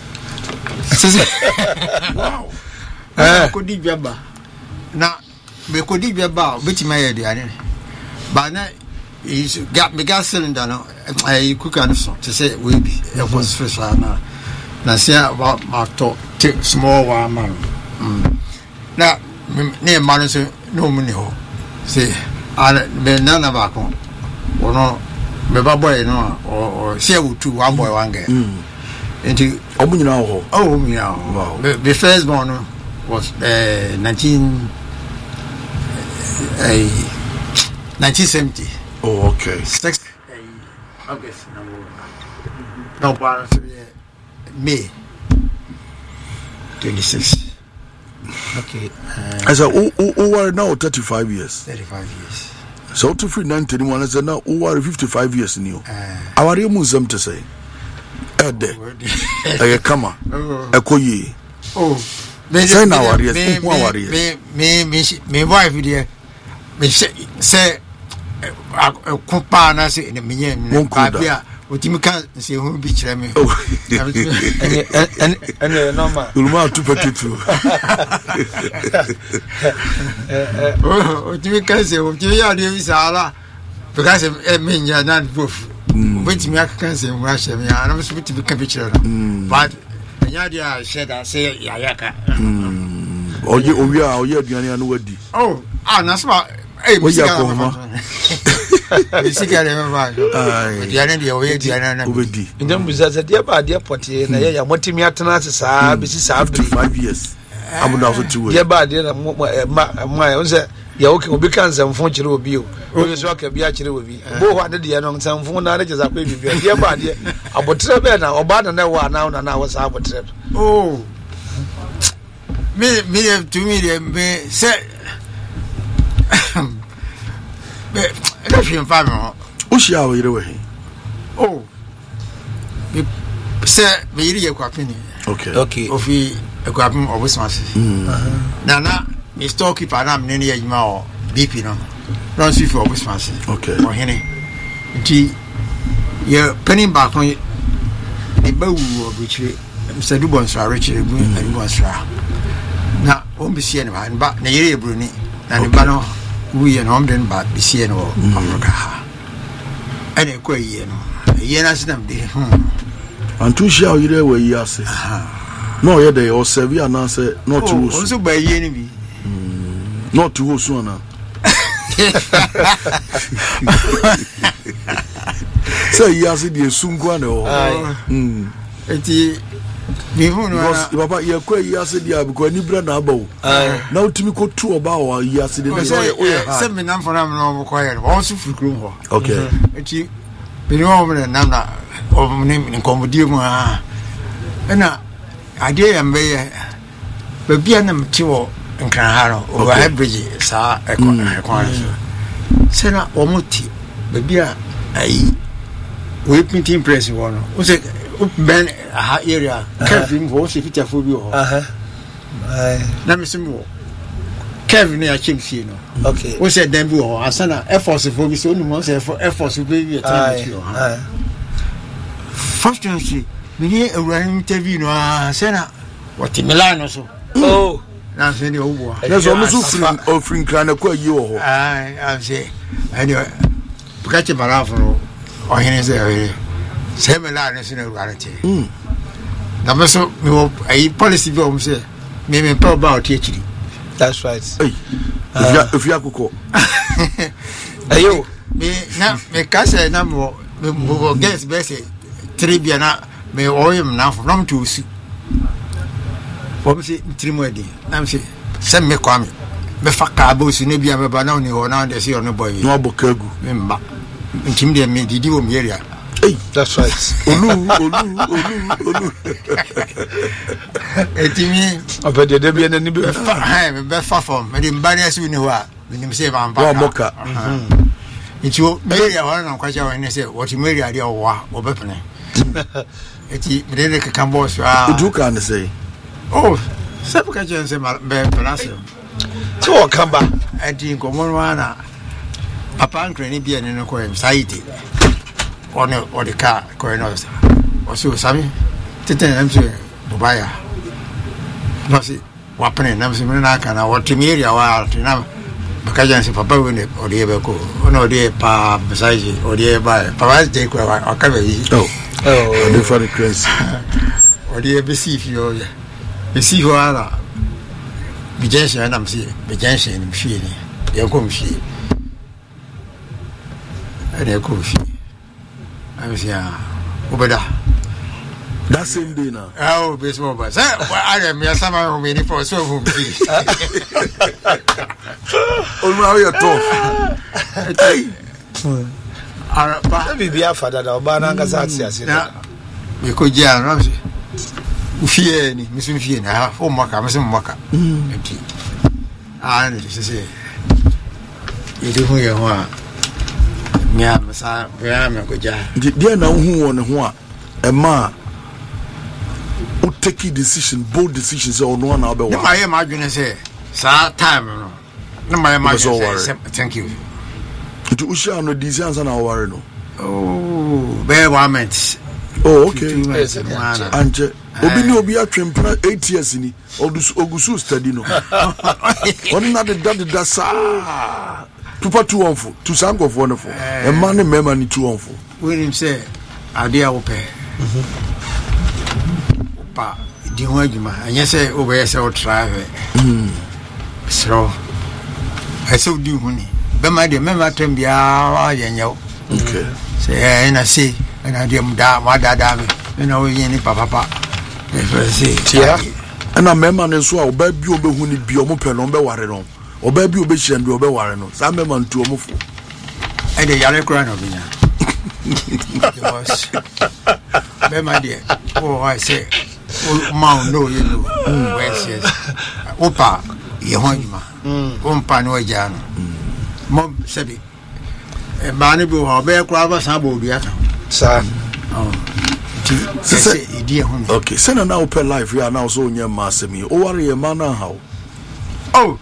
Wow. Eh ko di biaba. Na me ko di biaba beti ma ye di ane. Ba na is got me gas cylinder no I cook and so to say we be it was fresh na. Na say about my to take small one man. Mm. Na ne man so no money ho. Say ala be nana ba ko. Ono me ba boy no or say we two one boy one girl. Mm. Into omunyina ho. Oh, omunyina ho. Wow. The, the first born was uh, nineteen uh, nineteen seventy. Oh, okay. Six uh, August no no balance May twenty-sixth. Okay. Uh, I said, who, who, who are now thirty-five years? thirty-five years. So to free nineteen one, I said, now who are fifty-five years new? Our real Muslim to say, Ede, a kama, a koyi. Oh, say now, our years, who are years? Me, me, me, me, wife, dear, me say, a compana say in a million, Utimi kan se hu bi kire me. And and normal. Ulma tu petitu. Oh, utimi kan se utimi ya de sala. Because e me nya na bof. Utimi kan se hu ahye me. Ana so utimi kan bi kire no. But nya de a share that say ya yaka. Oye owi a oye aduane anu wadi. Oh, ah na so eh we ya ko ma. Bisikare me ba. Eh diane de oye diane na obedi. Ndem buzaza de ba de pote na ya motimi atena se saa bisi saa five years. Abuda so two. De ba de na ma ma unse ya oke obi kan zamfo kire obi o. Obi so aka bia kire obi. Bo ho ade de no zamfo na na jeza kwa bibia. De ba de abotre be na oba na na wa na na wa sa abotre. Oh. Me me to me me say I feel fine. Ushia we rewe. Oh. Me say me iri ekwapini. Okay. Okay. Ofi ekwapin obusmasi. Na na me storekeeper na me ne yima o B P no. Don see for obusmasi. Okay. O hene. Nti ye penny back on e ba wu obichire. Mister Dubon so arechire bu ani bo asra. Na o mbisi ne ba ba na yire ebruni. Na ne ba no we and home then but be seeing or Africa. And a quay, you know, a year as them did. And two shall you there where you are say. No, yeah, they all say we are not say not to also by enemy. Not to who sooner. Say, yes, it is soon gone. Oh, it because papa ye kwa yase dia because ni bra na abo na utimi ko tu oba wa yase de na se me nam for nam no ko ye won su fukuru ho okay eti be no me nam na o ni nkomodi mu ha na ade ya mbe ye be bia na mti wo nkran ha no o ha bridge sa ekon ekon se na o muti be bia ai we printing press wono o se ben aha area Kevin wo se fitia fo bi ho aha ai na me simo Kevin ya chimfie no okay wo se dan bi ho asana Air Force fo bi so onu mo se Air Force bi bi etan bi ho ah fortunately me ni awuran interview no asana what Milano so oh na se ni owo na so mo so frin ofrin kran na kwa yi ho ai am say anyway bukache barafo no o hene se say me la nation reality mm na me so me wo ai policy bi o mo say me me talk about teaching. That's right. Hey, if you if you akoko ayo me na me ka say na mo me mo guess be say three bia na me oyem na from to su o me say three mo edi na me say say me kwa me me fa ka bo su ne bia me ba na oni ho na de say on boy no bokagu me mba ntim de me didi wo me area. Hey, that's right. Olu, olu, olu, olu. Etimi, obede de bia na ni be fa, ha, me be fa form. Me di mbani asu ni ho a, me nim say ba mpa. Wa boka. Mhm. Nti o, me area wa na kwacha wa ni say, what me area dey o wa, o be pene. eti me de ka boss ah you can say oh sabu ka je se ma be place ti o kan ba eti ko mo na papa nkre ni bia ni no ko society one o de ka ko no sa o so sami tete na mse bubaya no si wapene na mse na ka na wotimiria wa tina bakaja se papa we ne o de be ko ono de pa society o de ba papa de ko wa ka be yi oh oh the funny crazy o de be si fi o ya be si ho ala bi jense na mse bi jense ni mfi ni ya ko mfi ene ko mfi amsia obeda that same day now oh baseball ba say I am ya sama me ni for so who mfi on how you talk ara ba bi bia fada da oba na ngasa atiase na me ko jia na mfi ufie ni misu fie na o maka misu maka enti ah ni se se idu hu ye ho a mia masa bia me ko ja dia na hu won ho a e ma o take decision bold decisions o no na obewa na ma ye ma dwene se sa time no na ma ye ma dwene thank you to usha no decisions na worry no oh be moment oh okay anje Uh, obi ni obi atwempra eight years ni ogusu study no oni na de dad da sa tupa two on fo to sango fo no fo e man me man ni two on fo when him say ade a wo pe pa di ho adwuma anya say o be say o travel mm so I saw di ho ni be ma de me ma tem bia wa yenyo okay say na see na de mu da ma da da me na o yin ni papa papa tia ana mema ne so a oba bi obehu ni bi omo pe no be ware no oba bi obe hia ndi obe ware no sa mema ntu omo fo e de yare kura no binya mema de oh I say oh ma no you know yes yes opa ye honima o mpa no aja no mo sebi e ba ne bi ho be kura ba sa bo bia sa oh say idea home okay send na open life ya now so nya masemi o worry e man how oh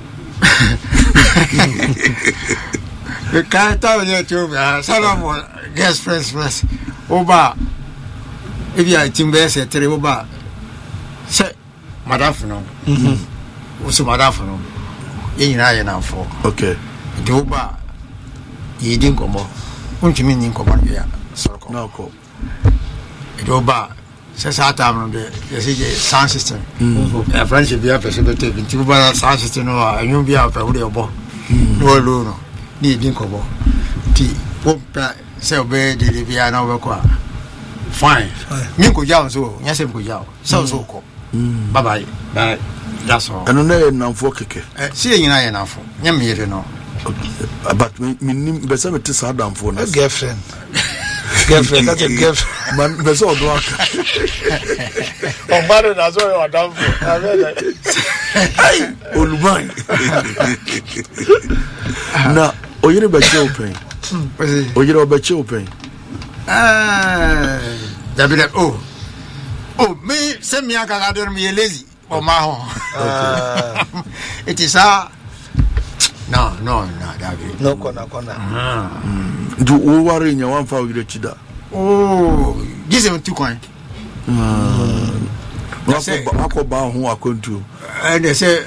the can't tell you to salam guest friends friends oba if you are team best at oba say madaf no mhm so madaf no yin na yin na for okay the oba yi din komo untimi nin komo ya sorko na ko Doba, c'est ça, c'est sound system. A friendship, you have to say, two by sound system, or you be out of the board. No alone, need Dinkobo. Tea, say, obey the Liviana Work. Fine. Ninko Yao, so, yes, Ninko Yao. So, so, bye bye. Bye. That's all. And on now for kick. Seeing I enough. Yam here, no. But me, me, Besame to Saddam for a girlfriend. Girlfriend, that's a girlfriend. Man, there's all dark. Oh, man, that's what you're done for. I read that. Hey, Olumai. Now, oh, you're about to open. Oh, you're about to open. Ah, David, oh, oh, me, send me a gather me lazy. Oh, my home. It is a. No, no, no, David. No corner, corner. Do you worry in your one for your chida? Oh, this is two coin. What's it? I call Bao who are going to. And they say,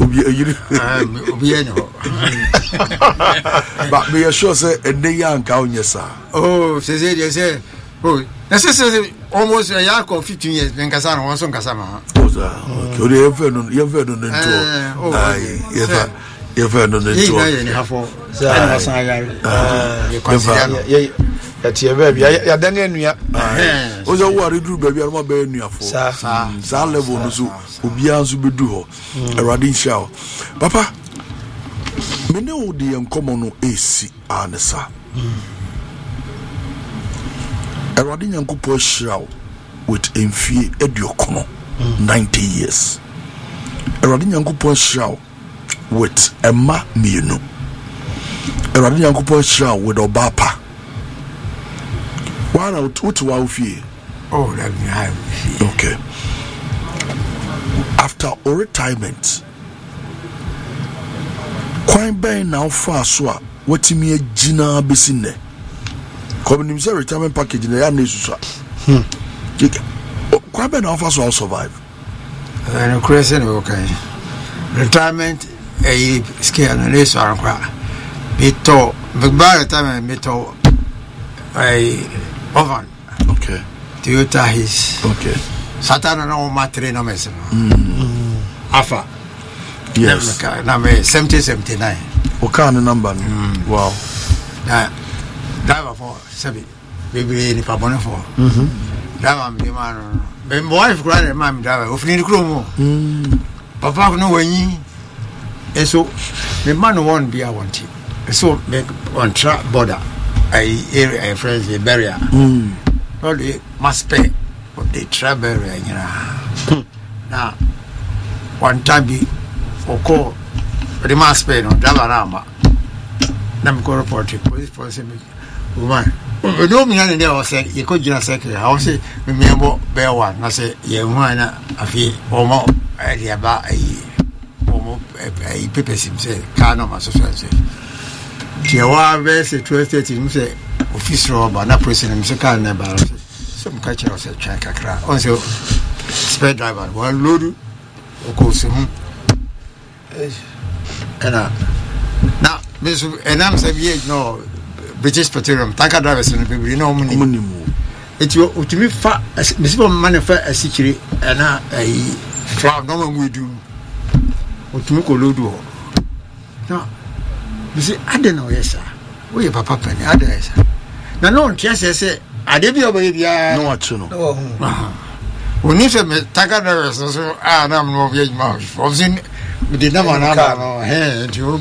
but be sure, say, a day young cow, yes, sir. Oh, says it, they say, oh, that's almost a yak of fifteen years, then Casano, one son Casama. Oh, you have heard on the tour. Aye, you've heard on the tour. That your baby, I done in ya. Was a worry do baby, I'm a baby near for some level, who be answered to do a radin shower. Papa, me know the uncommon A C answer. A radin uncle push show with Enfie Ediocono, ninety years. A radin uncle push show with Emma Mino. A radin uncle push show with Obapa. Kwana utu wa ufie. Oh, that me have. Okay. After our retirement, kwan ben now far so what me gina besine. Come ni say retirement package na ya na esusu. Hmm. Kwan ben now far so I'll survive. And crazy okay. Retirement a scale na leso ankwa. Bito, big bar retirement bito a oven. Okay. Toyota his. Okay. Satana na o matre na mesa. Mm. Afa. Yes. Na me seventy seventy-nine. What kind of number? Mm. Wow. Na driver for seven. Baby ni pa bone for. Mhm. Driver me man. Me wife grande man driver. Ofini ni kro mo. Mm. Papa no wanyi. Eso me man won be I want it. So me on track border. I area friends the barrier. Mm. All the must pay. But they travel, you know. Now, one time be for call, but the must pay no Davarama. Nam go report to police for some woman. We don't mean any there was say you could just say, I say, remember bear one. I say, you want a fee or more idea about a a paper sim say, can't my society. Tiawa verse twenty say, officer or not president, Mister Carne Barros. Some catch us a check a crack. Also, spare driver, one load, of course. And now, Miss and I'm saying, no British Petroleum, tanker drivers and people, no money. It's your ultimate fat, Miss Manifest a city and a flower, no one will do. Ultimate load. No, you see, I don't know, yes, sir. We have a papa and others. Now, no one cares, I say. I did your baby. No, what you know. When you say, Taka, so I am no big mouth. For sin, we did not want to head to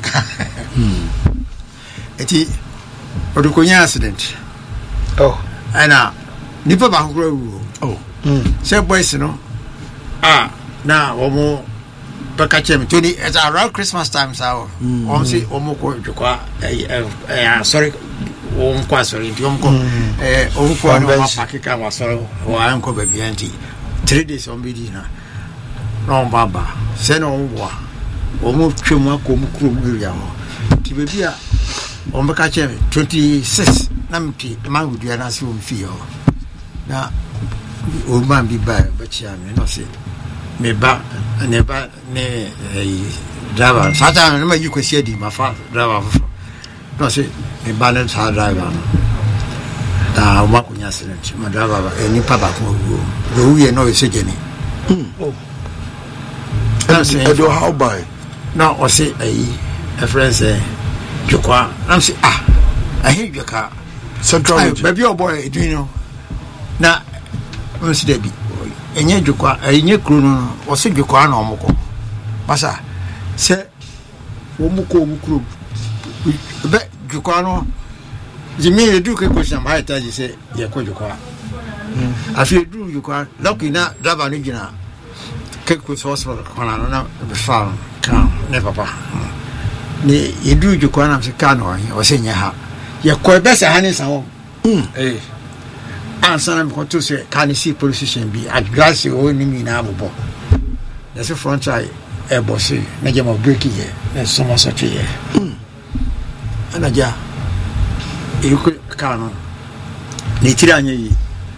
it. Or the Konya accident. Oh, and now, Nipper Bangrove. Oh, say, boys, you know. Ah, now, or more. Pacachem, Tony, it's around Christmas time, so almost Omoko, sorry. Um, sorry, Yomko, eh, Omko, Pakika was sorrow, or Uncle Baby Auntie. Three days on Bedina. No, Baba, send on war. Omo Chuma, Comucrum, William. Tibia, Ombacachem, twenty-six, Nampi, man would be an assumed feel. Now, old man be bad, but she am not say. Me ba, never, ne, driver. Satan, remember you could see my father, driver. No, say. A balance hard driver. Ah, work on accident. My driver, any papa, the we know is a jenny. Oh, I'm saying, how by now, or say a friend say, Jokwa. I'm saying, ah, I hate your car. Central, baby, your boy, do you know? Now, Miss Debbie, and yet Jokwa, a new crew, or say Jokwa no Moko. Massa, say, Womuko Mukru. Jukano, the mere Duke question, my tell you say, Yakojuka. I feel do you can lucky not Dava Nigina. Cake with hospital, Conana, the farm, come, never. You do you can have the canoe or saying ya. You're quite best a honey sound. Eh. Answer them what to say, can you see politician be at grassy only mean able. There's a front side, a bossy, Najam of breaking here, and so much such a year. Anaja, you could count. Nitirani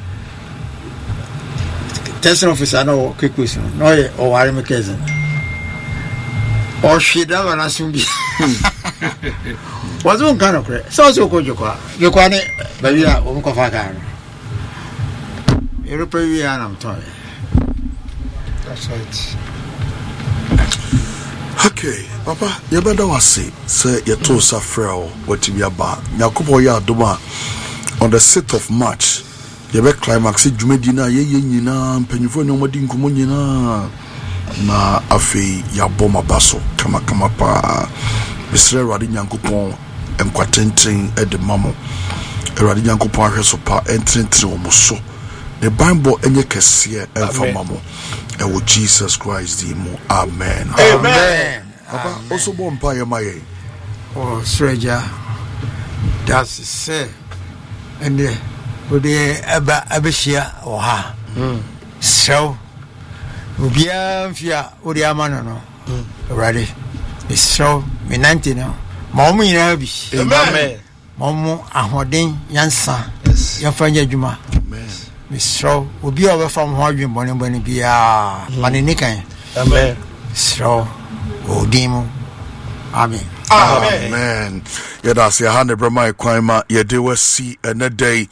Testing officer, no quick question, no, or I'm a cousin. Or she never assumed. Was one kind of credit. So, so good, you call it, baby, I'm going to find European, I'm sorry. That's right. Okay, Papa, you better was say, say your toes are frail, what you are bad. Now, couple ya doma on the sixth of March. You better climax it, Jumedina, ye yina, Penifo, no more dinkumunina. Na afi ya boma baso, kama kama pa. Mister Radian coupon and quatenting at the mamo. Radian coupon has a pa entering through Mosso. The Bible and your cassia and for mamo. And with Jesus Christ, the mo. Amen. Amen. Papa, also born by your my. Oh, stranger. That's it. And the ode aba abehia wo ha so ubia mfia ode amano no ready so me ninety no ma mu nyina bi amen ma mu ahoden yansa ya fanya adwuma amen me so obi a obefa mo ho adwen bone bone bia maneni kan amen so odimu amen amen yada se ha ne brama kwan ma yede wasi ene day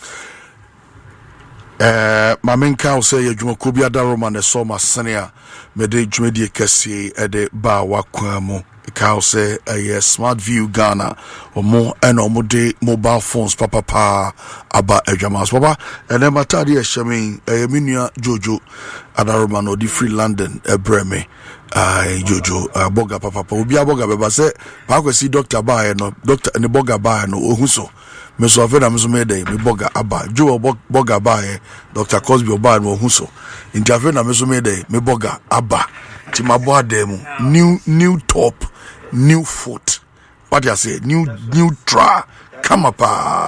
eh mamenka o say adwuma ko bia da Roma ne so masene a me de dwumadi kese e de ba wa kwan mu ka say a Smart View Ghana omo ena omo de mobile phones papa pa aba adwamas papa ene matade e hyemin e minua Jojo adaroma no di free London e breme ai Jojo uh, boga papa pa obi aboga beba se pa kwesi doctor ba no doctor ne boga ba no ohuso me so afena me so me dey me boga aba jo boga ba e Doctor Cosby oba no ohuso nti afena me so me dey me boga aba ti mabo adem new new top new foot what you say new new tra come up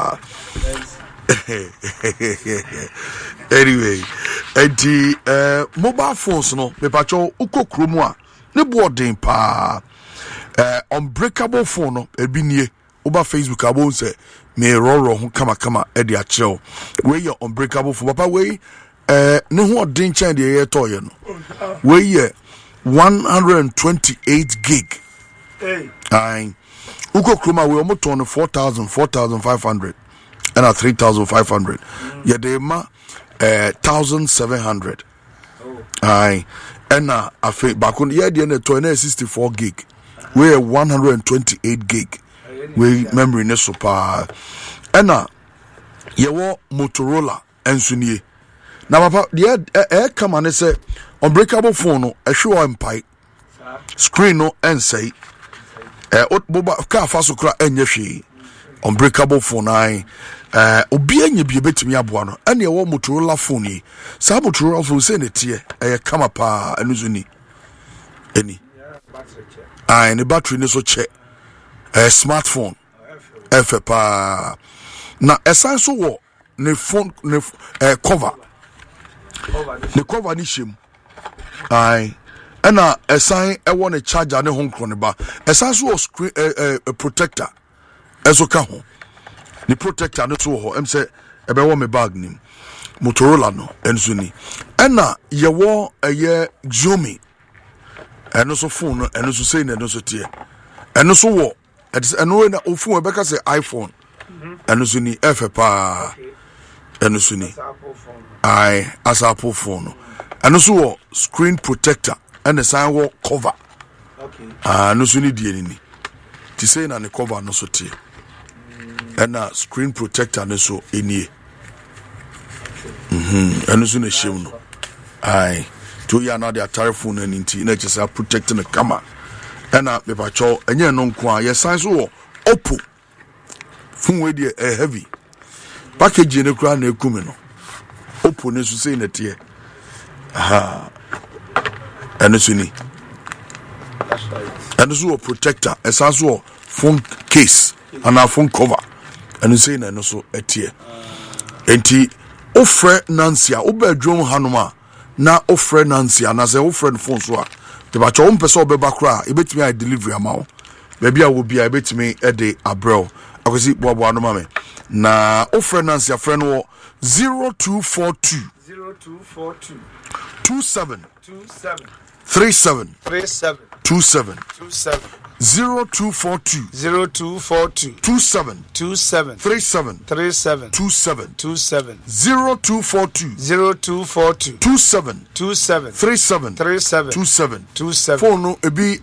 anyway enti uh, mobile phones no me pacho uko kromu a ne boarding pa uh, unbreakable phone no ebi nie over Facebook abo say me roro ho kama kama e de akire we your unbreakable phone papa we uh, ne ho odin chan de ye toye no we ye one hundred twenty-eight gig hey ai uko kroma we omo ton four thousand four thousand five hundred and a three thousand five hundred mm. ye de ma uh, one thousand seven hundred oh ai and uh, afi bakun ye de na to na sixty-four gig we one hundred twenty-eight gig we memory ne so pa and uh, ye wo Motorola ensunie na papa de e come and say unbreakable phone no ehwe o mpai screen no ensay eh boba ka fa so kra enye hwe unbreakable phone ai eh obi anya bi betimi aboa no ene wo Motorola phone yi sa Motorola phone say ne tie eh kama pa anuzuni eni ai ne battery ne so che eh smartphone efe pa na esan so wo ne phone ne eh cover ne cover ni shem ai ena esan e wo ne charger ne honkro ne ba esan so screen eh, eh, protector eso ka ho ni protector no so ho em say e be wo me bag nim Motorola no enso ni ena ye wo eye Xiaomi eno so phone no eno so say na eno so tie eno so wo eno na o phone e be ka say iPhone eno so ni efe pa eno so ni ai as Apple phone eno so wo screen protector and the sign wo cover okay ah no so ni die ni ti say na ne cover no so tie and na screen protector no so enie mhm eno so na shim no ai to ya na the telephone and inti na just protecting the camera and na me pa cho enye no nko a ye sign so wo Oppo phone we die e heavy package ne kura na ekumi no Oppo ne so say na tie aha and so ni that's right and so protector esas so phone case and a phone cover and say na no so etie enti ofre Nancy a obadwom hanoma na ofre Nancy na say ofre phone so a te ba cho mpese obeba kra e betimi a delivery amawo ba bia wo bia e betimi e de abrel akosi boabo anoma me na ofre Nancy a friend wo zero two four two zero two four two two seven two seven three seven three seven two seven two seven zero two four two zero two four two two seven two seven three seven three seven two seven two seven zero two four two zero two four two two seven two seven three seven three seven two seven two seven phone no ebi